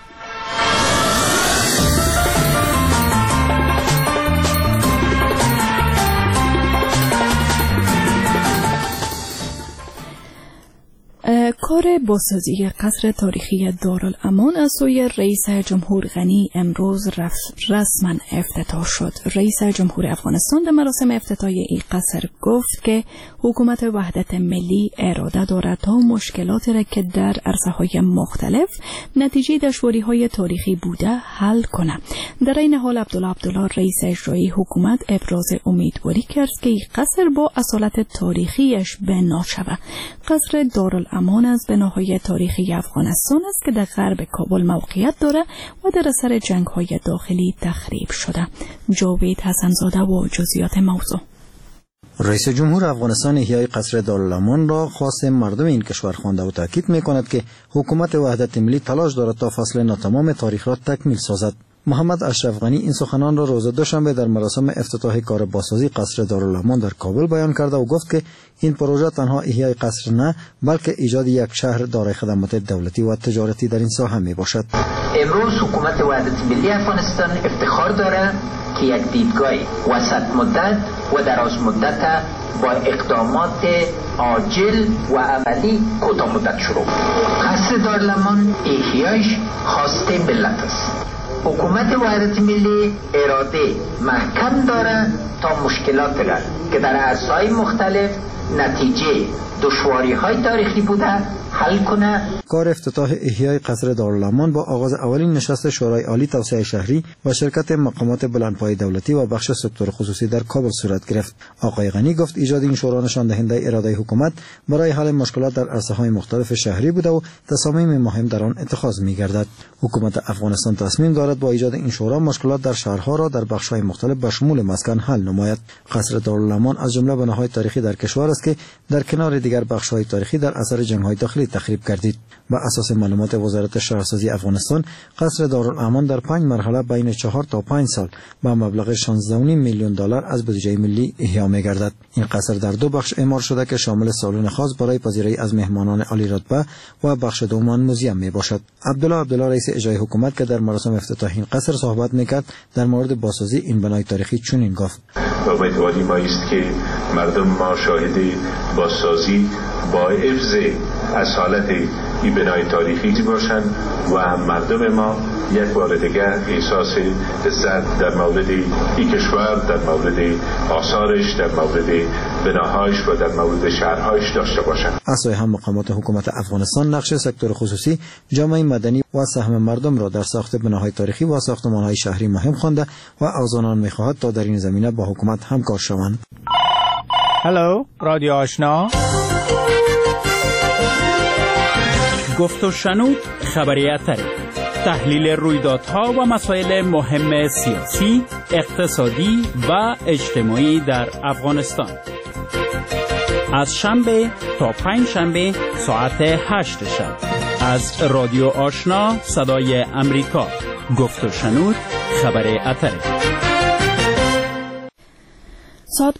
کار بازسازی قصر تاریخی دارالامان از سوی رئیس جمهور غنی امروز رسما افتتاح شد. رئیس جمهور افغانستان در مراسم افتتاح این قصر گفت که حکومت وحدت ملی اراده دارد تا مشکلات را که در عرصه‌های مختلف نتیجه دشواری‌های تاریخی بوده حل کند. در این حال عبدالله رئیس اجرایی حکومت ابراز امیدواری کرد که این قصر با اصالت تاریخیش بنا شود. قصر دارالامان از بناهای تاریخی افغانستان است که در غرب کابل موقعیت دارد و در اثر جنگ‌های داخلی تخریب شده. جاوید حسن‌زاده و جزئیات موضوع. رئیس جمهور افغانستان احیای قصر دارالامان را خواست مردم این کشور خوانده و تاکید می‌کند که حکومت وحدت ملی تلاش دارد تا فصل ناتمام تاریخ را تکمیل سازد. محمد اشرف غنی این سخنان را روز دوشنبه در مراسم افتتاح کار بازسازی قصر دارالامان در کابل بیان کرده و گفت که این پروژه تنها احیای قصر نه، بلکه ایجاد یک شهر دارای خدمات دولتی و تجارتی در این ساحه می باشد. امروز حکومت وحدت ملی افغانستان افتخار دارد که یک دیدگاه وسط مدت و دراز مدت با اقدامات عاجل و عملی کوتاه مدت شروع. قصر دارالامان احیایش خواست ملت است. حکومت وحدت ملی اراده محکم دارد تا مشکلات را که در عرصه‌های مختلف نتیجه دشواری‌های تاریخی بوده حل کنه. کار افتتاح احیای قصر دارالامان با آغاز اولین نشست شورای عالی توسعه شهری و شرکت مقامات بلندپایه دولتی و بخش سکتور خصوصی در کابل صورت گرفت. آقای غنی گفت ایجاد این شورا نشان دهنده اراده حکومت برای حل مشکلات در عرصه‌های مختلف شهری بوده و تصامیم مهم در آن اتخاذ می‌گردد. حکومت افغانستان تصمیم دارد با ایجاد این شورا مشکلات در شهرها را در بخش‌های مختلف به شمول مسکن حل نماید. قصر دارالامان از جمله بناهای تاریخی در کشور است که در کنار دیگر بخش‌های تاریخی در اثر جنگ‌های داخلی تخریب گردید. بر اساس معلومات وزارت شهرسازی افغانستان، قصر دارالامان در 5 مرحله بین 4 تا 5 سال با مبلغ 16.5 میلیون دلار از بودجه ملی احیا می‌گردد. این قصر در 2 بخش اعمار شده که شامل سالن خاص برای پذیرایی از مهمانان عالی رتبه و بخش دوم موزیم میباشد. عبدالله رئیس اجرایی حکومت که در مراسم افتتاح این قصر صحبت میکرد در مورد بازسازی این بنای تاریخی چنین گفت: امیدواری ما است که مردم ما شاهد بازسازی با حفظ اصالت این بنای تاریخی باشند و مردم ما یک بار دیگر احساس عزت در مورد این کشور، در مورد آثارش، در مورد بناهایش و در مورد شهرهایش داشته باشند. از سوی هم مقامات حکومت افغانستان نقش سکتور خصوصی، جامعه مدنی و سهم مردم را در ساخت بناهای تاریخی و ساختمانهای شهری مهم خوانده و از آنان می‌خواهد تا در این زمینه با حکومت همکار شوند. هلو، رادیو آشنا. گفت و شنود خبری اتری، تحلیل رویدادها و مسائل مهم سیاسی، اقتصادی و اجتماعی در افغانستان. از شنبه تا پنجشنبه ساعت 8 شب از رادیو آشنا صدای امریکا. گفت و شنود خبری اتری. ساعت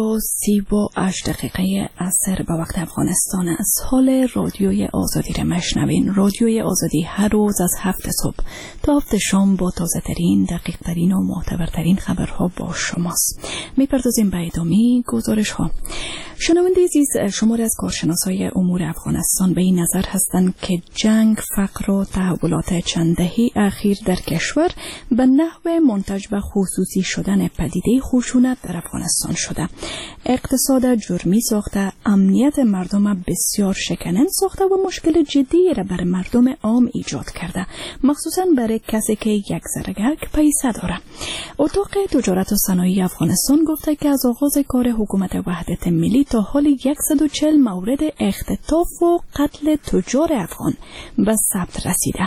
5:38 عصر به وقت افغانستان است. حال رادیوی آزادی را مشنوین. رادیوی آزادی هر روز از 7 صبح تا 7 شام با تازه ترین، دقیق ترین و معتبرترین خبرها با شماست. میپردازیم به ادامه گزارش ها. شنونده عزیز، شماری از کارشناسای امور افغانستان به این نظر هستند که جنگ، فقر و تحولات چند دهه اخیر در کشور به نحو منتج به خصوصی شدن پدیده خشونت در افغانستان شده. اقتصاد جرمی ساخته، امنیت مردم بسیار شکننده ساخته و مشکل جدی را بر مردم عام ایجاد کرده، مخصوصا برای کسی که یک ذره پیسه داره. اتاق تجارت و صنایع افغانستان گفته که از آغاز کار حکومت وحدت ملی تا حال 140 مورد اختطاف و قتل تجار افغان به ثبت رسیده.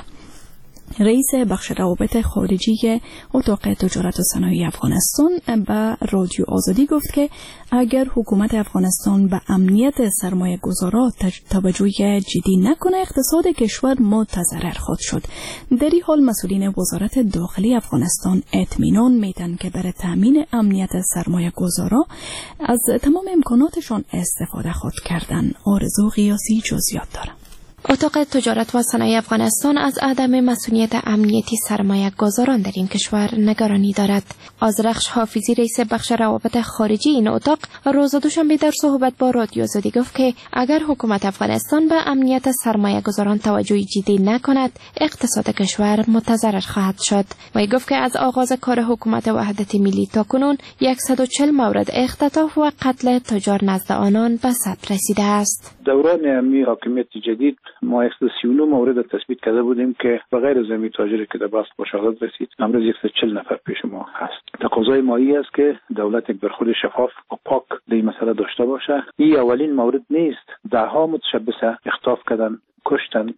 رئیس بخش روابط خارجی اتاق تجارت و صنایع افغانستان به رادیو آزادی گفت که اگر حکومت افغانستان به امنیت سرمایه گذاران توجه جدی نکنه اقتصاد کشور متضرر خواهد شد. در این حال مسئولین وزارت داخلی افغانستان اطمینان میدن که برای تامین امنیت سرمایه گذاران از تمام امکاناتشان استفاده خواهد کردن. آرزو قیاسی جزئیات داره. اتاق تجارت و صنایع افغانستان از عدم مسئولیت امنیتی سرمایه گذاران در این کشور نگرانی دارد. آذرخش حافظی رئیس بخش روابط خارجی این اتاق روز دوشنبه در صحبت با رادیو آزادی گفت که اگر حکومت افغانستان به امنیت سرمایه گذاران توجه جدی نکند اقتصاد کشور متضرر خواهد شد. وی گفت که از آغاز کار حکومت وحدت ملی تا کنون 140 مورد اختطاف و قتل تجار نزد آنان به ثبت رسیده است. دوران امنی حاکمیت جدید ما 139 مورد تثبیت کرده بودیم که بغیر زمین تاجری که در بست مشاهدات رسید. امروز 140 نفر پیش ما هست. تقاضای مایی است که دولت یک برخورد شفاف و پاک در این مسئله داشته باشه. این اولین مورد نیست. دهها متشبثه اختطاف کردن، کشتن،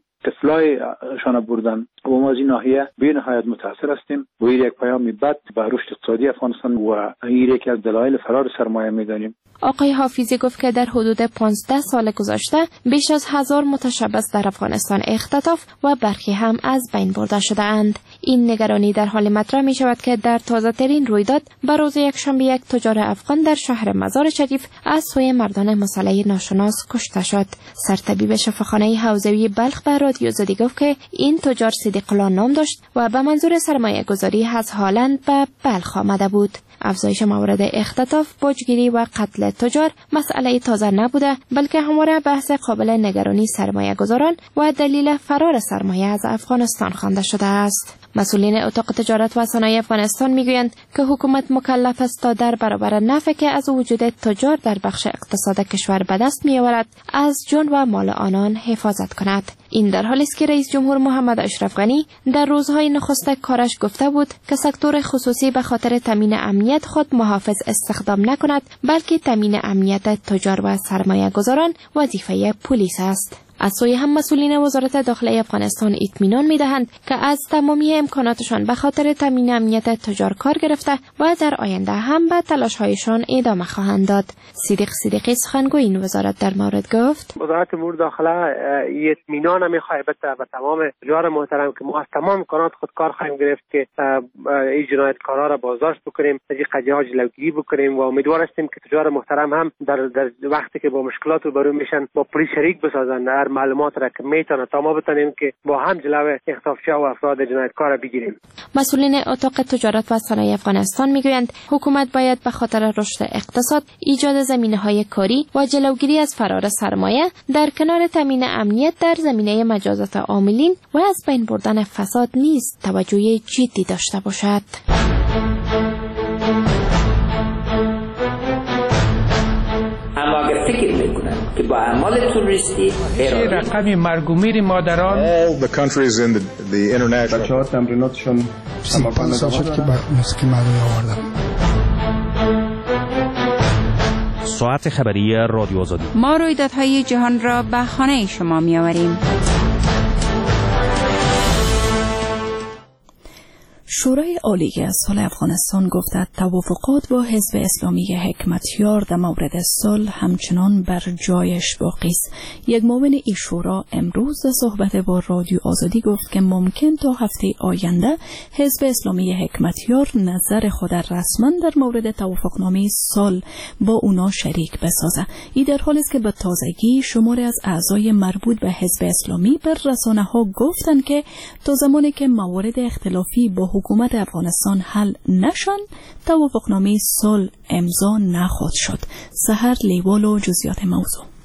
طفلایشان بردن و ما از این ناحیه به نهایت متاثر هستیم. و این یک پیامی بد به رشد اقتصادی افغانستان و این یکی از دلایل فرار سرمایه می‌دانیم. آقای حافظی گفت که در حدود 15 سال گذشته بیش از 1000 متشبث در افغانستان اختطاف و برخی هم از بین برده شده اند. این نگرانی در حال مطرح می شود که در تازه ترین رویداد به روز یکشنبه یک تجار افغان در شهر مزار شریف از سوی مردان مسلح ناشناس کشته شد. سرطبیب شفاخانه حوزوی بلخ به رادیو آزادی گفت که این تجار صدیق الله نام داشت و به منظور سرمایه گذاری از هالند به بلخ آمده بود. افزایش موارد اختطاف، باجگیری و قتل تجار مسئله تازه نبوده بلکه همواره بحث قابل نگرانی سرمایه گذاران و دلیل فرار سرمایه از افغانستان خوانده شده است. مسئولین اتاق تجارت و صنایع افغانستان میگویند که حکومت مکلف است تا در برابر نفعی که از وجود تجار در بخش اقتصاد کشور به دست میآورد از جان و مال آنان حفاظت کند. این در حالی است که رئیس جمهور محمد اشرف غنی در روزهای نخست کارش گفته بود که سکتور خصوصی به خاطر تامین امنیت خود محافظ استخدام نکند بلکه تامین امنیت تجار و سرمایه گذاران وظیفه پلیس است. از سوی هم مسئولین وزارت داخلی افغانستان اطمینان می‌دهند که از تمامی امکاناتشان به خاطر تامین امنیت تجار کار گرفته و در آینده هم به تلاش‌هایشان ادامه خواهند داد. صدیق صدیقی سخنگوی این وزارت در مورد گفت: وزارت امور داخله اطمینان می‌خواهد به تمام تجار محترم که ما از تمام امکانات خود کار خواهیم گرفت که این جنایتکارا را بازداشت بکنیم، از این قضیه‌ها جلوگیری بکنیم و امیدوار هستیم که تجار محترم هم در وقتی که با مشکلات روبرو میشن با پلیس شریک بسازند، معلومات را که میتونه تا ما بتونیم که با هم جلوی اختطافچی و افراد جنایتکار بگیریم. مسئولین اتاق تجارت و صنایع افغانستان میگویند حکومت باید به خاطر رشد اقتصاد، ایجاد زمینه‌های کاری و جلوگیری از فرار سرمایه در کنار تامین امنیت در زمینه مجازات عاملین و از بین بردن فساد نیز توجه جدی داشته باشد. اما اگر فکر میکنن که با اعمال تروریستی رقم مرگ و میر مادران all the countries in the international بچه‌ها تمریناتشون سال شد که موسیقی مردمی آوردم. ساعت خبری رادیو آزادی. ما رویدادهای جهان را به خانه شما می‌آوریم. شورای عالی صلح افغانستان گفته توافقات با حزب اسلامی حکمتیار در مورد صلح همچنان بر جایش باقی است. یک معاون این شورا امروز در صحبت با رادیو آزادی گفت که ممکن تا هفته آینده حزب اسلامی حکمتیار نظر خود رسما در مورد توافقنامه صلح با اونا شریک بسازه. این در حالی است که به تازگی شماری از اعضای مربوط به حزب اسلامی بر رسانه‌ها گفتند که تا زمانی که موارد اختلافی با حکومت افغانستان حل نشن توافقنامه صلح امضا نخواهد شد. سحر لیوال و جزئیات موضوع.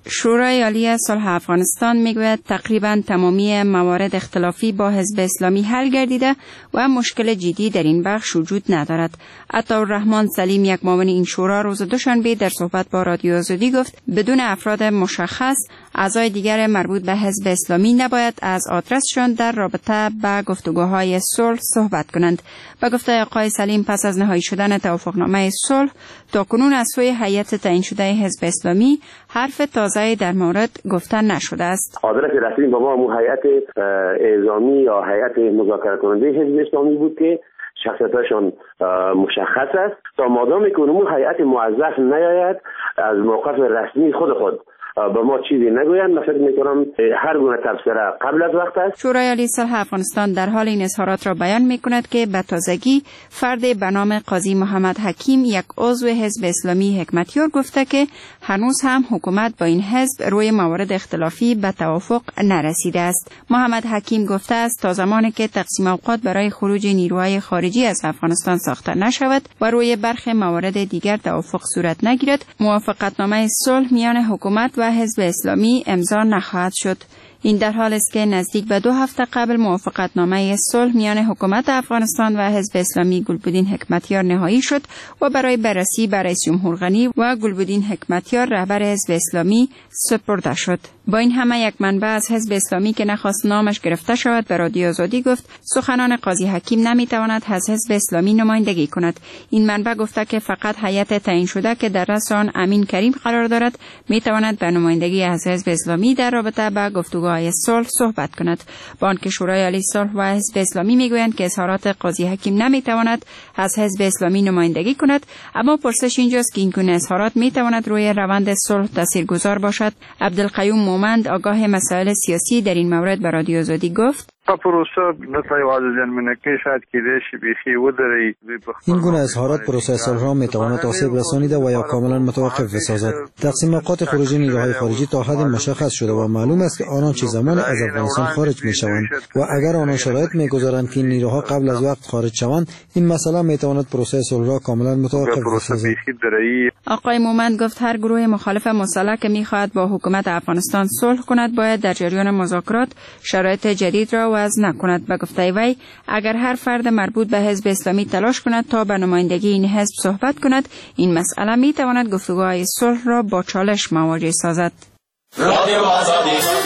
شورای عالی صلح افغانستان میگوید تقریبا تمامی موارد اختلافی با حزب اسلامی حل گردیده و مشکل جدی در این بخش وجود ندارد. عطاالرحمن سلیم، یک معاون این شورا، روز دوشنبه در صحبت با رادیو آزادی گفت بدون افراد مشخص اعضای دیگر مربوط به حزب اسلامی نباید از آدرسشان در رابطه با گفتگوهای صلح صحبت کنند. به گفته آقای سلیم، پس از نهایی شدن توافقنامه صلح تاکنون از سوی هیئت تعیین شده حزب اسلامی حرف تازه در مورد گفته نشده است. آدرس رسمی با ما هیئت اعزامی یا هیئت مذاکره کننده حزب اسلامی بود که شخصیتشان مشخص است. تا مادامی که اونمون هیئت موظف نیاید از موقف رسمی خود به ما چیزی نگویند، من فکر میکنم هر گونه تبصره قبل از وقت است. شورای عالی صلح افغانستان در حال این اظهارات را بیان میکند که به تازگی فردی به نام قاضی محمد حکیم، یک عضو حزب اسلامی حکمتیار، گفته که هنوز هم حکومت با این حزب روی موارد اختلافی به توافق نرسیده است. محمد حکیم گفته است تا زمانی که تقسیم اوقات برای خروج نیروهای خارجی از افغانستان ساخته نشود و روی برخی موارد دیگر توافق صورت نگیرد، موافقتنامه صلح میان حکومت و حزب اسلامی امضا نخواهد شد. این در حال است که نزدیک به 2 هفته قبل موافقتنامه صلح میان حکومت افغانستان و حزب اسلامی گلبدین حکمتیار نهایی شد و برای بررسی به رئیس جمهور غنی و گلبدین حکمتیار رهبر حزب اسلامی سپرده شد. با این همه یک منبع از حزب اسلامی که نخواست نامش گرفته شود به رادیو آزادی گفت سخنان قاضی حکیم نمیتواند از حزب اسلامی نمایندگی کند. این منبع گفته که فقط هیئت تعیین شده که در رأس آن امین کریم قرار دارد میتواند به نمایندگی از حزب اسلامی در رابطه با گفتگوهای صلح صحبت کند. با آنکه شورای عالی صلح و حزب اسلامی میگویند که اظهارات قاضی حکیم نمیتواند از حزب اسلامی نمایندگی کند، اما پرسش اینجاست که این گونه اظهارات میتواند روی روند صلح تاثیرگذار باشد. عبدالقیوم مومند، آگاه مسائل سیاسی، در این مورد به رادیو آزادی گفت این گونه اظهارات پروسه صلح را میتواند آسیب رسانیده و یا کاملا متوقف بسازد. تقسیم اوقات خروجی نیروهای خارجی تا حد مشخص شده و معلوم است که آنان چه زمان از افغانستان خارج میشوند و اگر آنان شرایط میگذارند که این نیروها قبل از وقت خارج شوند، این مسئله میتواند پروسه صلح را کاملا متوقف بسازد. آقای مومند گفت هر گروه مخالف مسلح که میخواهد با حکومت افغانستان صلح کند باید در جریان مذاکرات شرایط جدید را وضع نکند. به گفته وی اگر هر فرد مربوط به حزب اسلامی تلاش کند تا به نمایندگی این حزب صحبت کند، این مسئله می تواند گفتگوهای صلح را با چالش مواجه سازد. رادیو آزادی.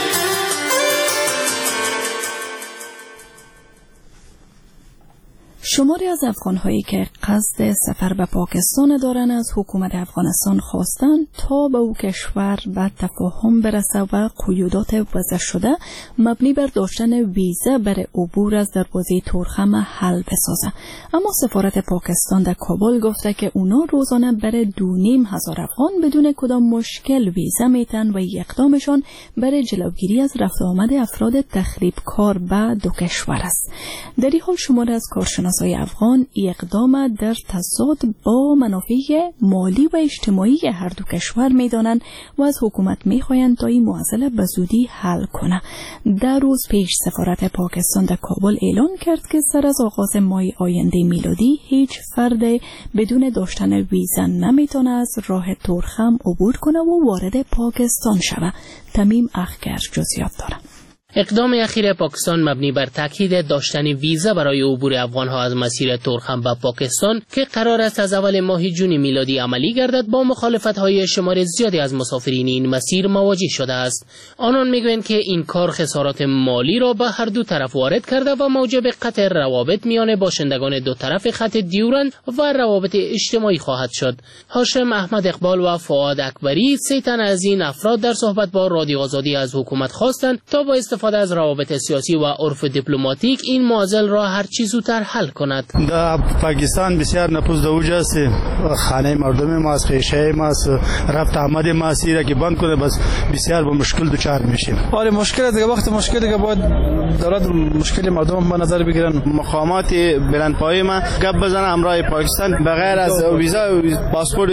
شماری از افغان‌هایی که قصد سفر به پاکستان دارند از حکومت افغانستان خواستند تا به او کشور به تفاهم برسه و قیودات وضع شده مبنی بر داشتن ویزا برای عبور از دروازه تورخم حل بسازه. اما سفارت پاکستان در کابل گفته که اونا روزانه برای 2,500 افغان بدون کدام مشکل ویزا میتن و اقدامشان برای جلوگیری از رفت آمد افراد تخریبکار به دو کشور است. در این حال شماری از کارشناسان افغان اقدام در تضاد با منافع مالی و اجتماعی هر دو کشور میدانند و از حکومت میخواهند تا این معضله به زودی حل کنه. در روز پیش سفارت پاکستان در کابل اعلان کرد که سر از آغاز ماه آینده میلادی هیچ فرد بدون داشتن ویزا نمیتونه از راه تورخم عبور کنه و وارد پاکستان شود. تمیم اخگر جزئیات داره. اقدام اخیر پاکستان مبنی بر تاکید داشتن ویزا برای عبور افغان‌ها از مسیر تورخم به پاکستان که قرار است از اول ماه جون میلادی عملی گردد با مخالفت‌های شمار زیادی از مسافرین این مسیر مواجه شده است. آنان میگویند که این کار خسارات مالی را به هر دو طرف وارد کرده و موجب قطع روابط میان باشندگان دو طرف خط دیورند و روابط اجتماعی خواهد شد. هاشم احمد اقبال و فؤاد اکبری، سه تن از این افراد در صحبت با رادیو آزادی از حکومت خواستند تا با استفاده از روابط سیاسی و عرف دیپلماتیک این معضل را هر چه زودتر حل کند. در پاکستان بسیار نفوذ دوج است. خانه مردم ما است، پیشه ما است، رفت آمد ما است که بند کنه بس بسیار با مشکل دچار میشیم. آره مشکل دیگه وقت مشکل دیگه باید دولت مشکل مردم به نظر بگیرن. مقامات بلندپایه ما گپ بزنه امرای پاکستان بغیر از ویزا و پاسپورت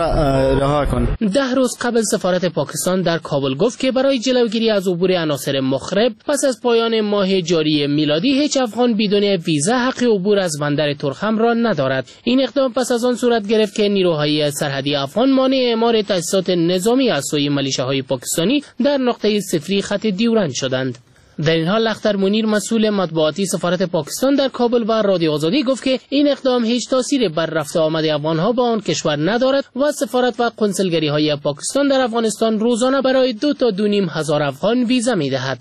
رها کن. 10 روز قبل سفارت پاکستان در کابل گفت که برای جلوگیری از عبور عناصر مخرب پس از پایان ماه جاری میلادی هیچ افغان بدون ویزا حق عبور از بندر ترخم را ندارد. این اقدام پس از آن صورت گرفت که نیروهای سرحدی افغان مانع اعمار تاسیسات نظامی از سوی ملیشه‌های پاکستانی در نقطه صفری خط دیورند شدند. در این حال لختر منیر مسئول مطبوعاتی سفارت پاکستان در کابل و رادیو آزادی گفت که این اقدام هیچ تأثیری بر رفت آمد افغانها به آن کشور ندارد و سفارت و کنسولگری‌های پاکستان در افغانستان روزانه برای 2 تا 2.5 هزار افغان ویزا می‌دهد.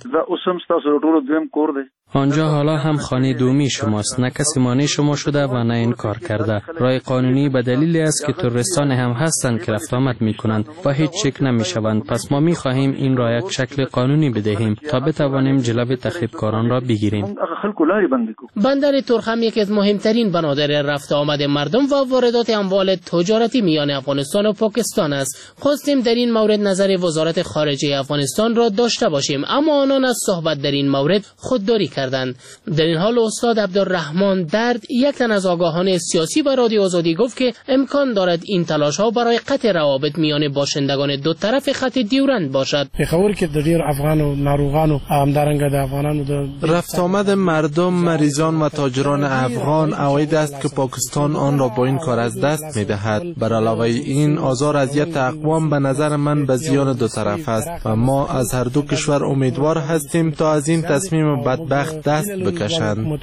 آنجا حالا هم خانه دومی شماست، نه کسی مانع شما شده و نه این کار کرده. راه قانونی به دلیلی است که تروریستان هم هستند که رفت آمد می‌کنند و هیچ چک نمی‌شوند. پس ما می‌خواهیم این را یک شکل قانونی بدهیم تا بتوانیم جلوی تخریبکاران را بگیریم. بندر ترخم یکی از مهمترین بنادر رفت آمد مردم و واردات اموال تجارتی میان افغانستان و پاکستان است. خواستیم در این مورد نظر وزارت خارجه افغانستان را داشته باشیم، اما آنان از صحبت در این مورد خودداری کردند. در این حال استاد عبدالرحمن درد، یک تن از آگاهان سیاسی به رادیو آزادی گفت که امکان دارد این تلاش ها برای قطع روابط میان باشندگان دو طرف خط دیورند باشد. رفت آمد مردم، مریضان و تاجران افغان عواید است که پاکستان آن را با این کار از دست می دهد. بر علاوه این آزار اذیت اقوام به نظر من به زیان دو طرف است و ما از هر دو کشور امیدوار هستیم تا از این تصمیم بدبخت دست بکشند.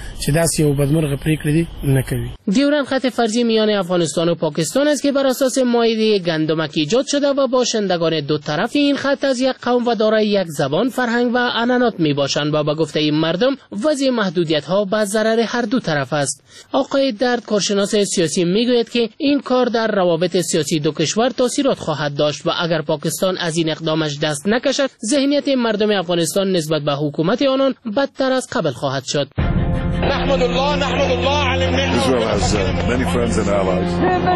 دیورند خط فرضی میان افغانستان و پاکستان است که بر اساس مائده گندمک ایجاد شده و باشندگان دو طرف این خط از یک قوم و دارای یک زبان، فرهنگ و عنعنات می باشند و به گفته این مردم وضع محدودیت ها به ضرر هر دو طرف است. آقای درد، کارشناس سیاسی، میگوید که این کار در روابط سیاسی دو کشور تاثیرات خواهد داشت و اگر پاکستان از این اقدامش دست نکشد، ذهنیت مردم افغانستان نسبت به حکومت آنان بدتر از قبل خواهد شد. نحمد الله على النعمة. Israel has many friends and allies.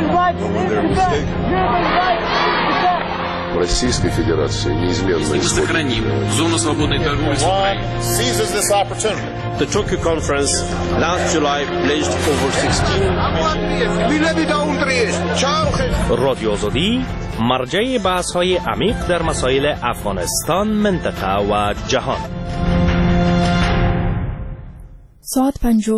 Российской Федерации неизменно сохраним зону свободной торговли с Украиной. Seizes this opportunity. The Tokyo Conference last July pledged over 16. رادیو آزادی مرجع بحث‌های عمیق در مسائل افغانستان، منطقه و جهان. ساعت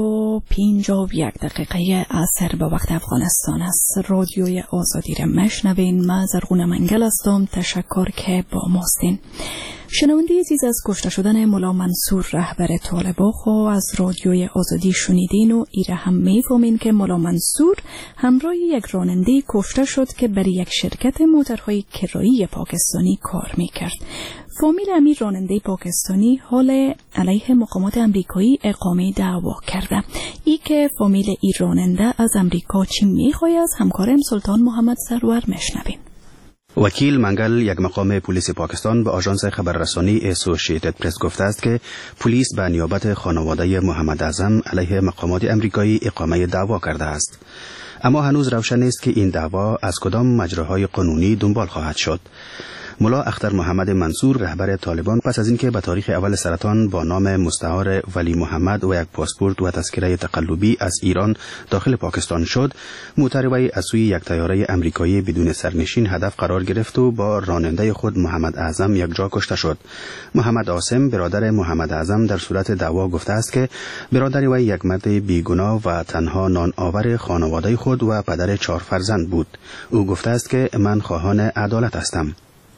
5:51 عصر به وقت افغانستان است. رادیوی آزادی را مشنوین. من زرغون منگل هستم. تشکر که با ماستین. شنونده عزیز، از کشته شدن ملا منصور رهبر طالبان خو از رادیوی آزادی شنیدین و ایره هم میفهمین که ملا منصور همراه یک راننده کشته شد که برای یک شرکت موترهای کرایی پاکستانی کار میکرد. فامیل امیر راننده پاکستانی حال علیه مقامات امریکایی اقامه دعوا کرده. ای که فامیل ای راننده از امریکا چی میخواد از همکارم سلطان محمد سرور مشنوین. وکیل منگل، یک مقام پلیس پاکستان، به آژانس خبررسانی اسوسییتد پرس گفته است که پلیس به نیابت خانواده محمد اعظم علیه مقامات امریکایی اقامه دعوا کرده است. اما هنوز روشن نیست که این دعوا از کدام مجراهای قانونی دنبال خواهد شد. ملا اختر محمد منصور رهبر طالبان پس از اینکه به تاریخ اول سرطان با نام مستعار ولی محمد و یک پاسپورت و تذکره تقلبی از ایران داخل پاکستان شد، موتر وی از سوی یک طیاره امریکایی بدون سرنشین هدف قرار گرفت و با راننده خود محمد اعظم یک جا کشته شد. محمد عاصم برادر محمد اعظم در صورت دعوا گفته است که برادر وی یک مرد بیگناه و تنها نان آور خانواده خود و پدر 4 فرزند بود. او گفته است که من خواهان عدالت هستم.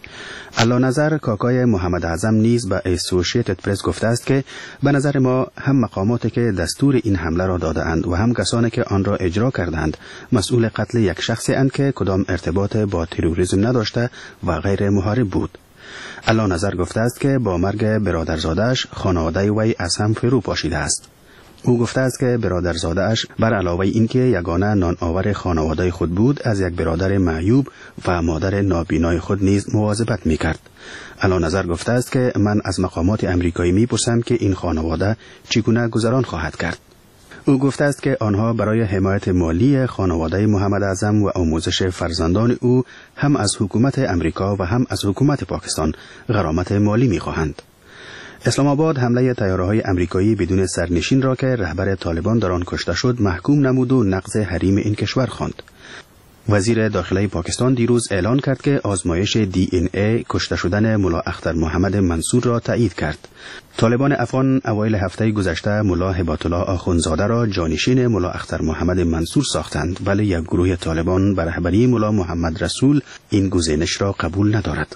علا نظر، کاکای محمد اعظم، نیز به اسوسییتد پرس گفته است که به نظر ما هم مقاماتی که دستور این حمله را داده‌اند و هم کسانی که آن را اجرا کردند مسئول قتل یک شخصی اند که کدام ارتباط با تروریسم نداشته و غیر محارب بود. علا نظر گفته است که با مرگ برادرزاده‌اش خانواده وی از هم فرو پاشیده است. او گفته است که برادرزاده‌اش بر علاوه اینکه یگانه نان آور خانواده خود بود، از یک برادر معیوب و مادر نابینای خود نیز مواظبت می‌کرد. علا نظر گفته است که من از مقامات امریکایی می‌پرسم که این خانواده چگونه گذران خواهد کرد. او گفته است که آنها برای حمایت مالی خانواده محمد اعظم و آموزش فرزندان او هم از حکومت امریکا و هم از حکومت پاکستان غرامت مالی می‌خواهند. اسلام آباد حمله طیاره‌های امریکایی بدون سرنشین را که رهبر طالبان در آن کشته شد محکوم نمود و نقض حریم این کشور خواند. وزیر داخله پاکستان دیروز اعلان کرد که آزمایش DNA کشته شدن ملا اختر محمد منصور را تایید کرد. طالبان افغان اوایل هفته گذشته ملا هبات الله آخوندزاده را جانشین ملا اختر محمد منصور ساختند، ولی یک گروه طالبان به رهبری ملا محمد رسول این گزینش را قبول ندارد.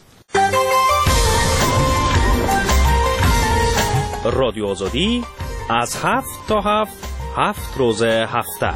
رادیو آزادی از 7 تا 7 روز هفته.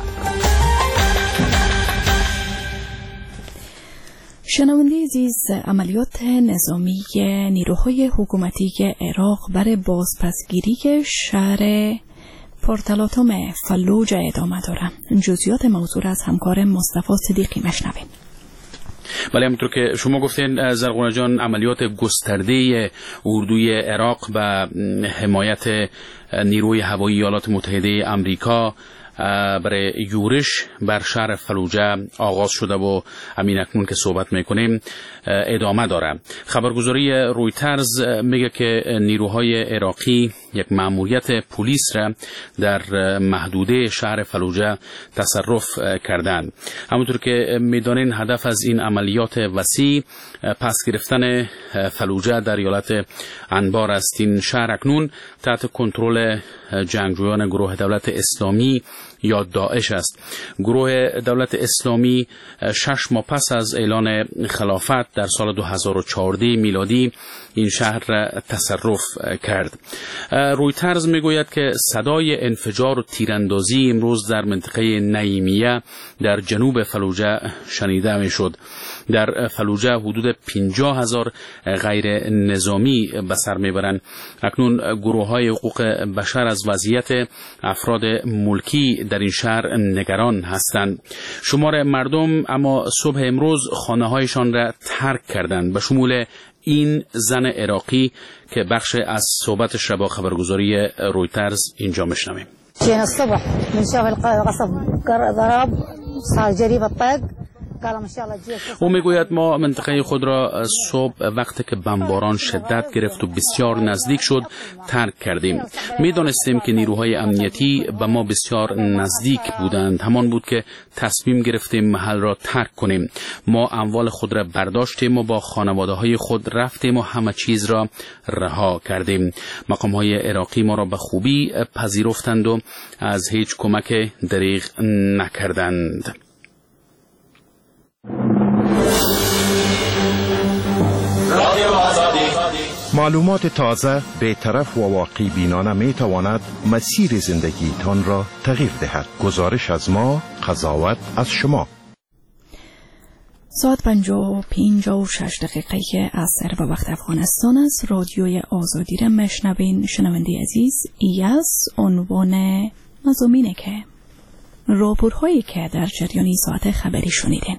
شنونده عزیز، عملیات نظامی نیروهای حکومتی عراق برای بازپسگیری شهر پرتلاتوم فلوج ادامه دارد. جزئیات موضوع از همکار مصطفی صدیقی مشنویم. بله، همونطور که شما گفتین زرغونه جان، عملیات گسترده اردوی عراق و حمایت نیروی هوایی ایالات متحده آمریکا برای یورش بر شهر فلوجه آغاز شده و همین اکنون که صحبت میکنیم ادامه داره. خبرگزاری رویترز میگه که نیروهای عراقی یک مأموریت پلیس را در محدوده شهر فلوجه تصرف کردند. همونطور که میدانین هدف از این عملیات وسیع پس گرفتن فلوجه در ایالت انبار است. این شهر اکنون تحت کنترل جنگجویان گروه دولت اسلامی یا داعش است. گروه دولت اسلامی 6 ماه پس از اعلان خلافت در سال 2014 میلادی این شهر را تصرف کرد. رویترز میگوید که صدای انفجار و تیراندازی امروز در منطقه نعیمیه در جنوب فلوجه شنیده میشد. در فلوجه حدود 50,000 غیر نظامی به سر میبرند. اکنون گروه های حقوق بشر از وضعیت افراد ملکی در این شهر نگران هستند. شمار مردم اما صبح امروز خانه هایشان را ترک کردند، به شمول این زن عراقی که بخش از صحبتش را با خبرگزاری رویترز اینجا میشنویم. جينا الصبح من شاف القصف ضرب صار جريب الطق. او میگوید ما منطقه خود را صبح وقتی که بمباران شدت گرفت و بسیار نزدیک شد ترک کردیم. میدانستیم که نیروهای امنیتی به ما بسیار نزدیک بودند. همان بود که تصمیم گرفتیم محل را ترک کنیم. ما اموال خود را برداشتیم و با خانواده های خود رفتیم و همه چیز را رها کردیم. مقام های عراقی ما را به خوبی پذیرفتند و از هیچ کمک دریغ نکردند. معلومات تازه، بی‌طرف و واقعی بینانه می تواند مسیر زندگی تان را تغییر دهد. گزارش از ما، قضاوت از شما. ساعت 5:56 دقیقه عصر و وقت افغانستان است. رادیوی آزادی را مشنوین. شنونده عزیز، ای از عنوان مضامینه که راپورهایی که در جریان ساعت خبری شنیدین.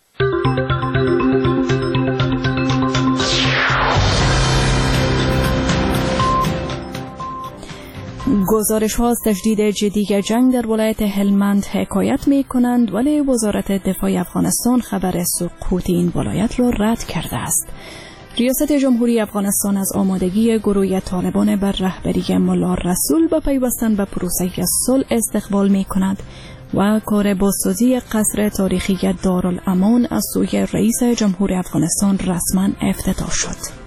گزارش ها از تشدید جدی جنگ در ولایت هلمند حکایت می کنند، ولی وزارت دفاع افغانستان خبر سقوط این ولایت را رد کرده است. ریاست جمهوری افغانستان از آمادگی گروه طالبان بر رهبری ملا رسول به پیوستن به پروسه صلح استقبال می کند و کار بازسازی قصر تاریخی دارالامان از سوی رئیس جمهور افغانستان رسما افتتاح شد.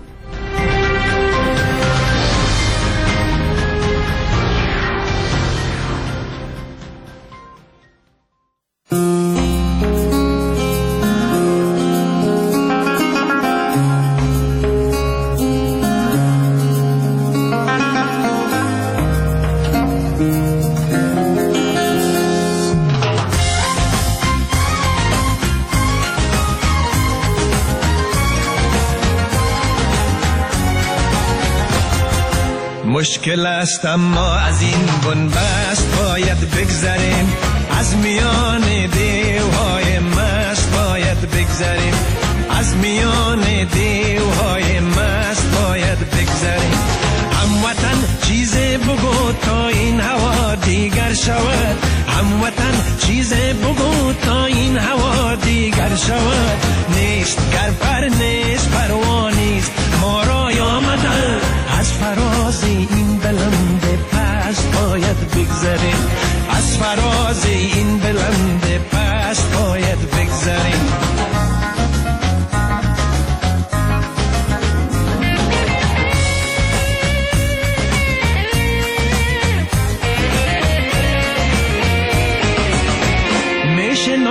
مشکل است اما از این بنبست باید بگذریم، از میان دیوهای مست باید بگذریم، از میان دیوهای مست باید بگذریم. هموطن چیزی بگو تا این هوا دیگر شود، هموطن چیزی بگو تا این هوا دیگر شود. نیست گر پر نیست پروا نیست، ما را آمدن از فراز این بلند پست باید بگذریم، از فراز این بلند پست باید بگذریم.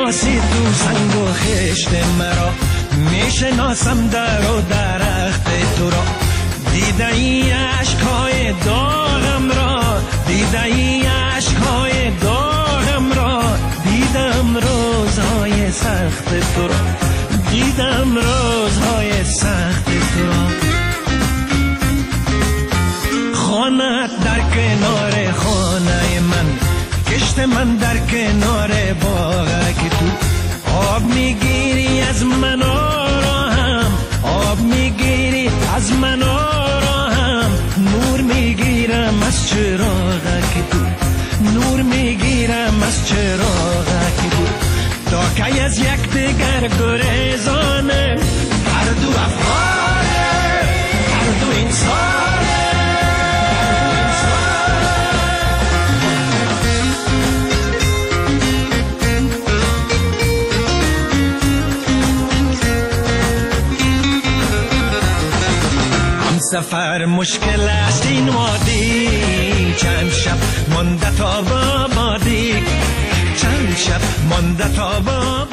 میشناسی تو سنگ و خشت مرا، میشناسم در و درخت تو را. دیده ای عشقای داغم را، دیده ای عشقای داغم را، دیدم روزهای سخت تو را، دیدم روزهای سخت تو را. خانت در کنار خانه من، کشت من در کنار باغ که تو آب میگیری از من آراهم، آب میگیری از من آراهم، نور میگیرم از چراغ که تو، نور میگیرم از چراغ که تو. تا که از یک دیگر گریزانه، هر دو افغانه، هر دو انسانه. سفر مشکل است این وادی، چند شب مانده تا با بادی، چند شب مانده تا با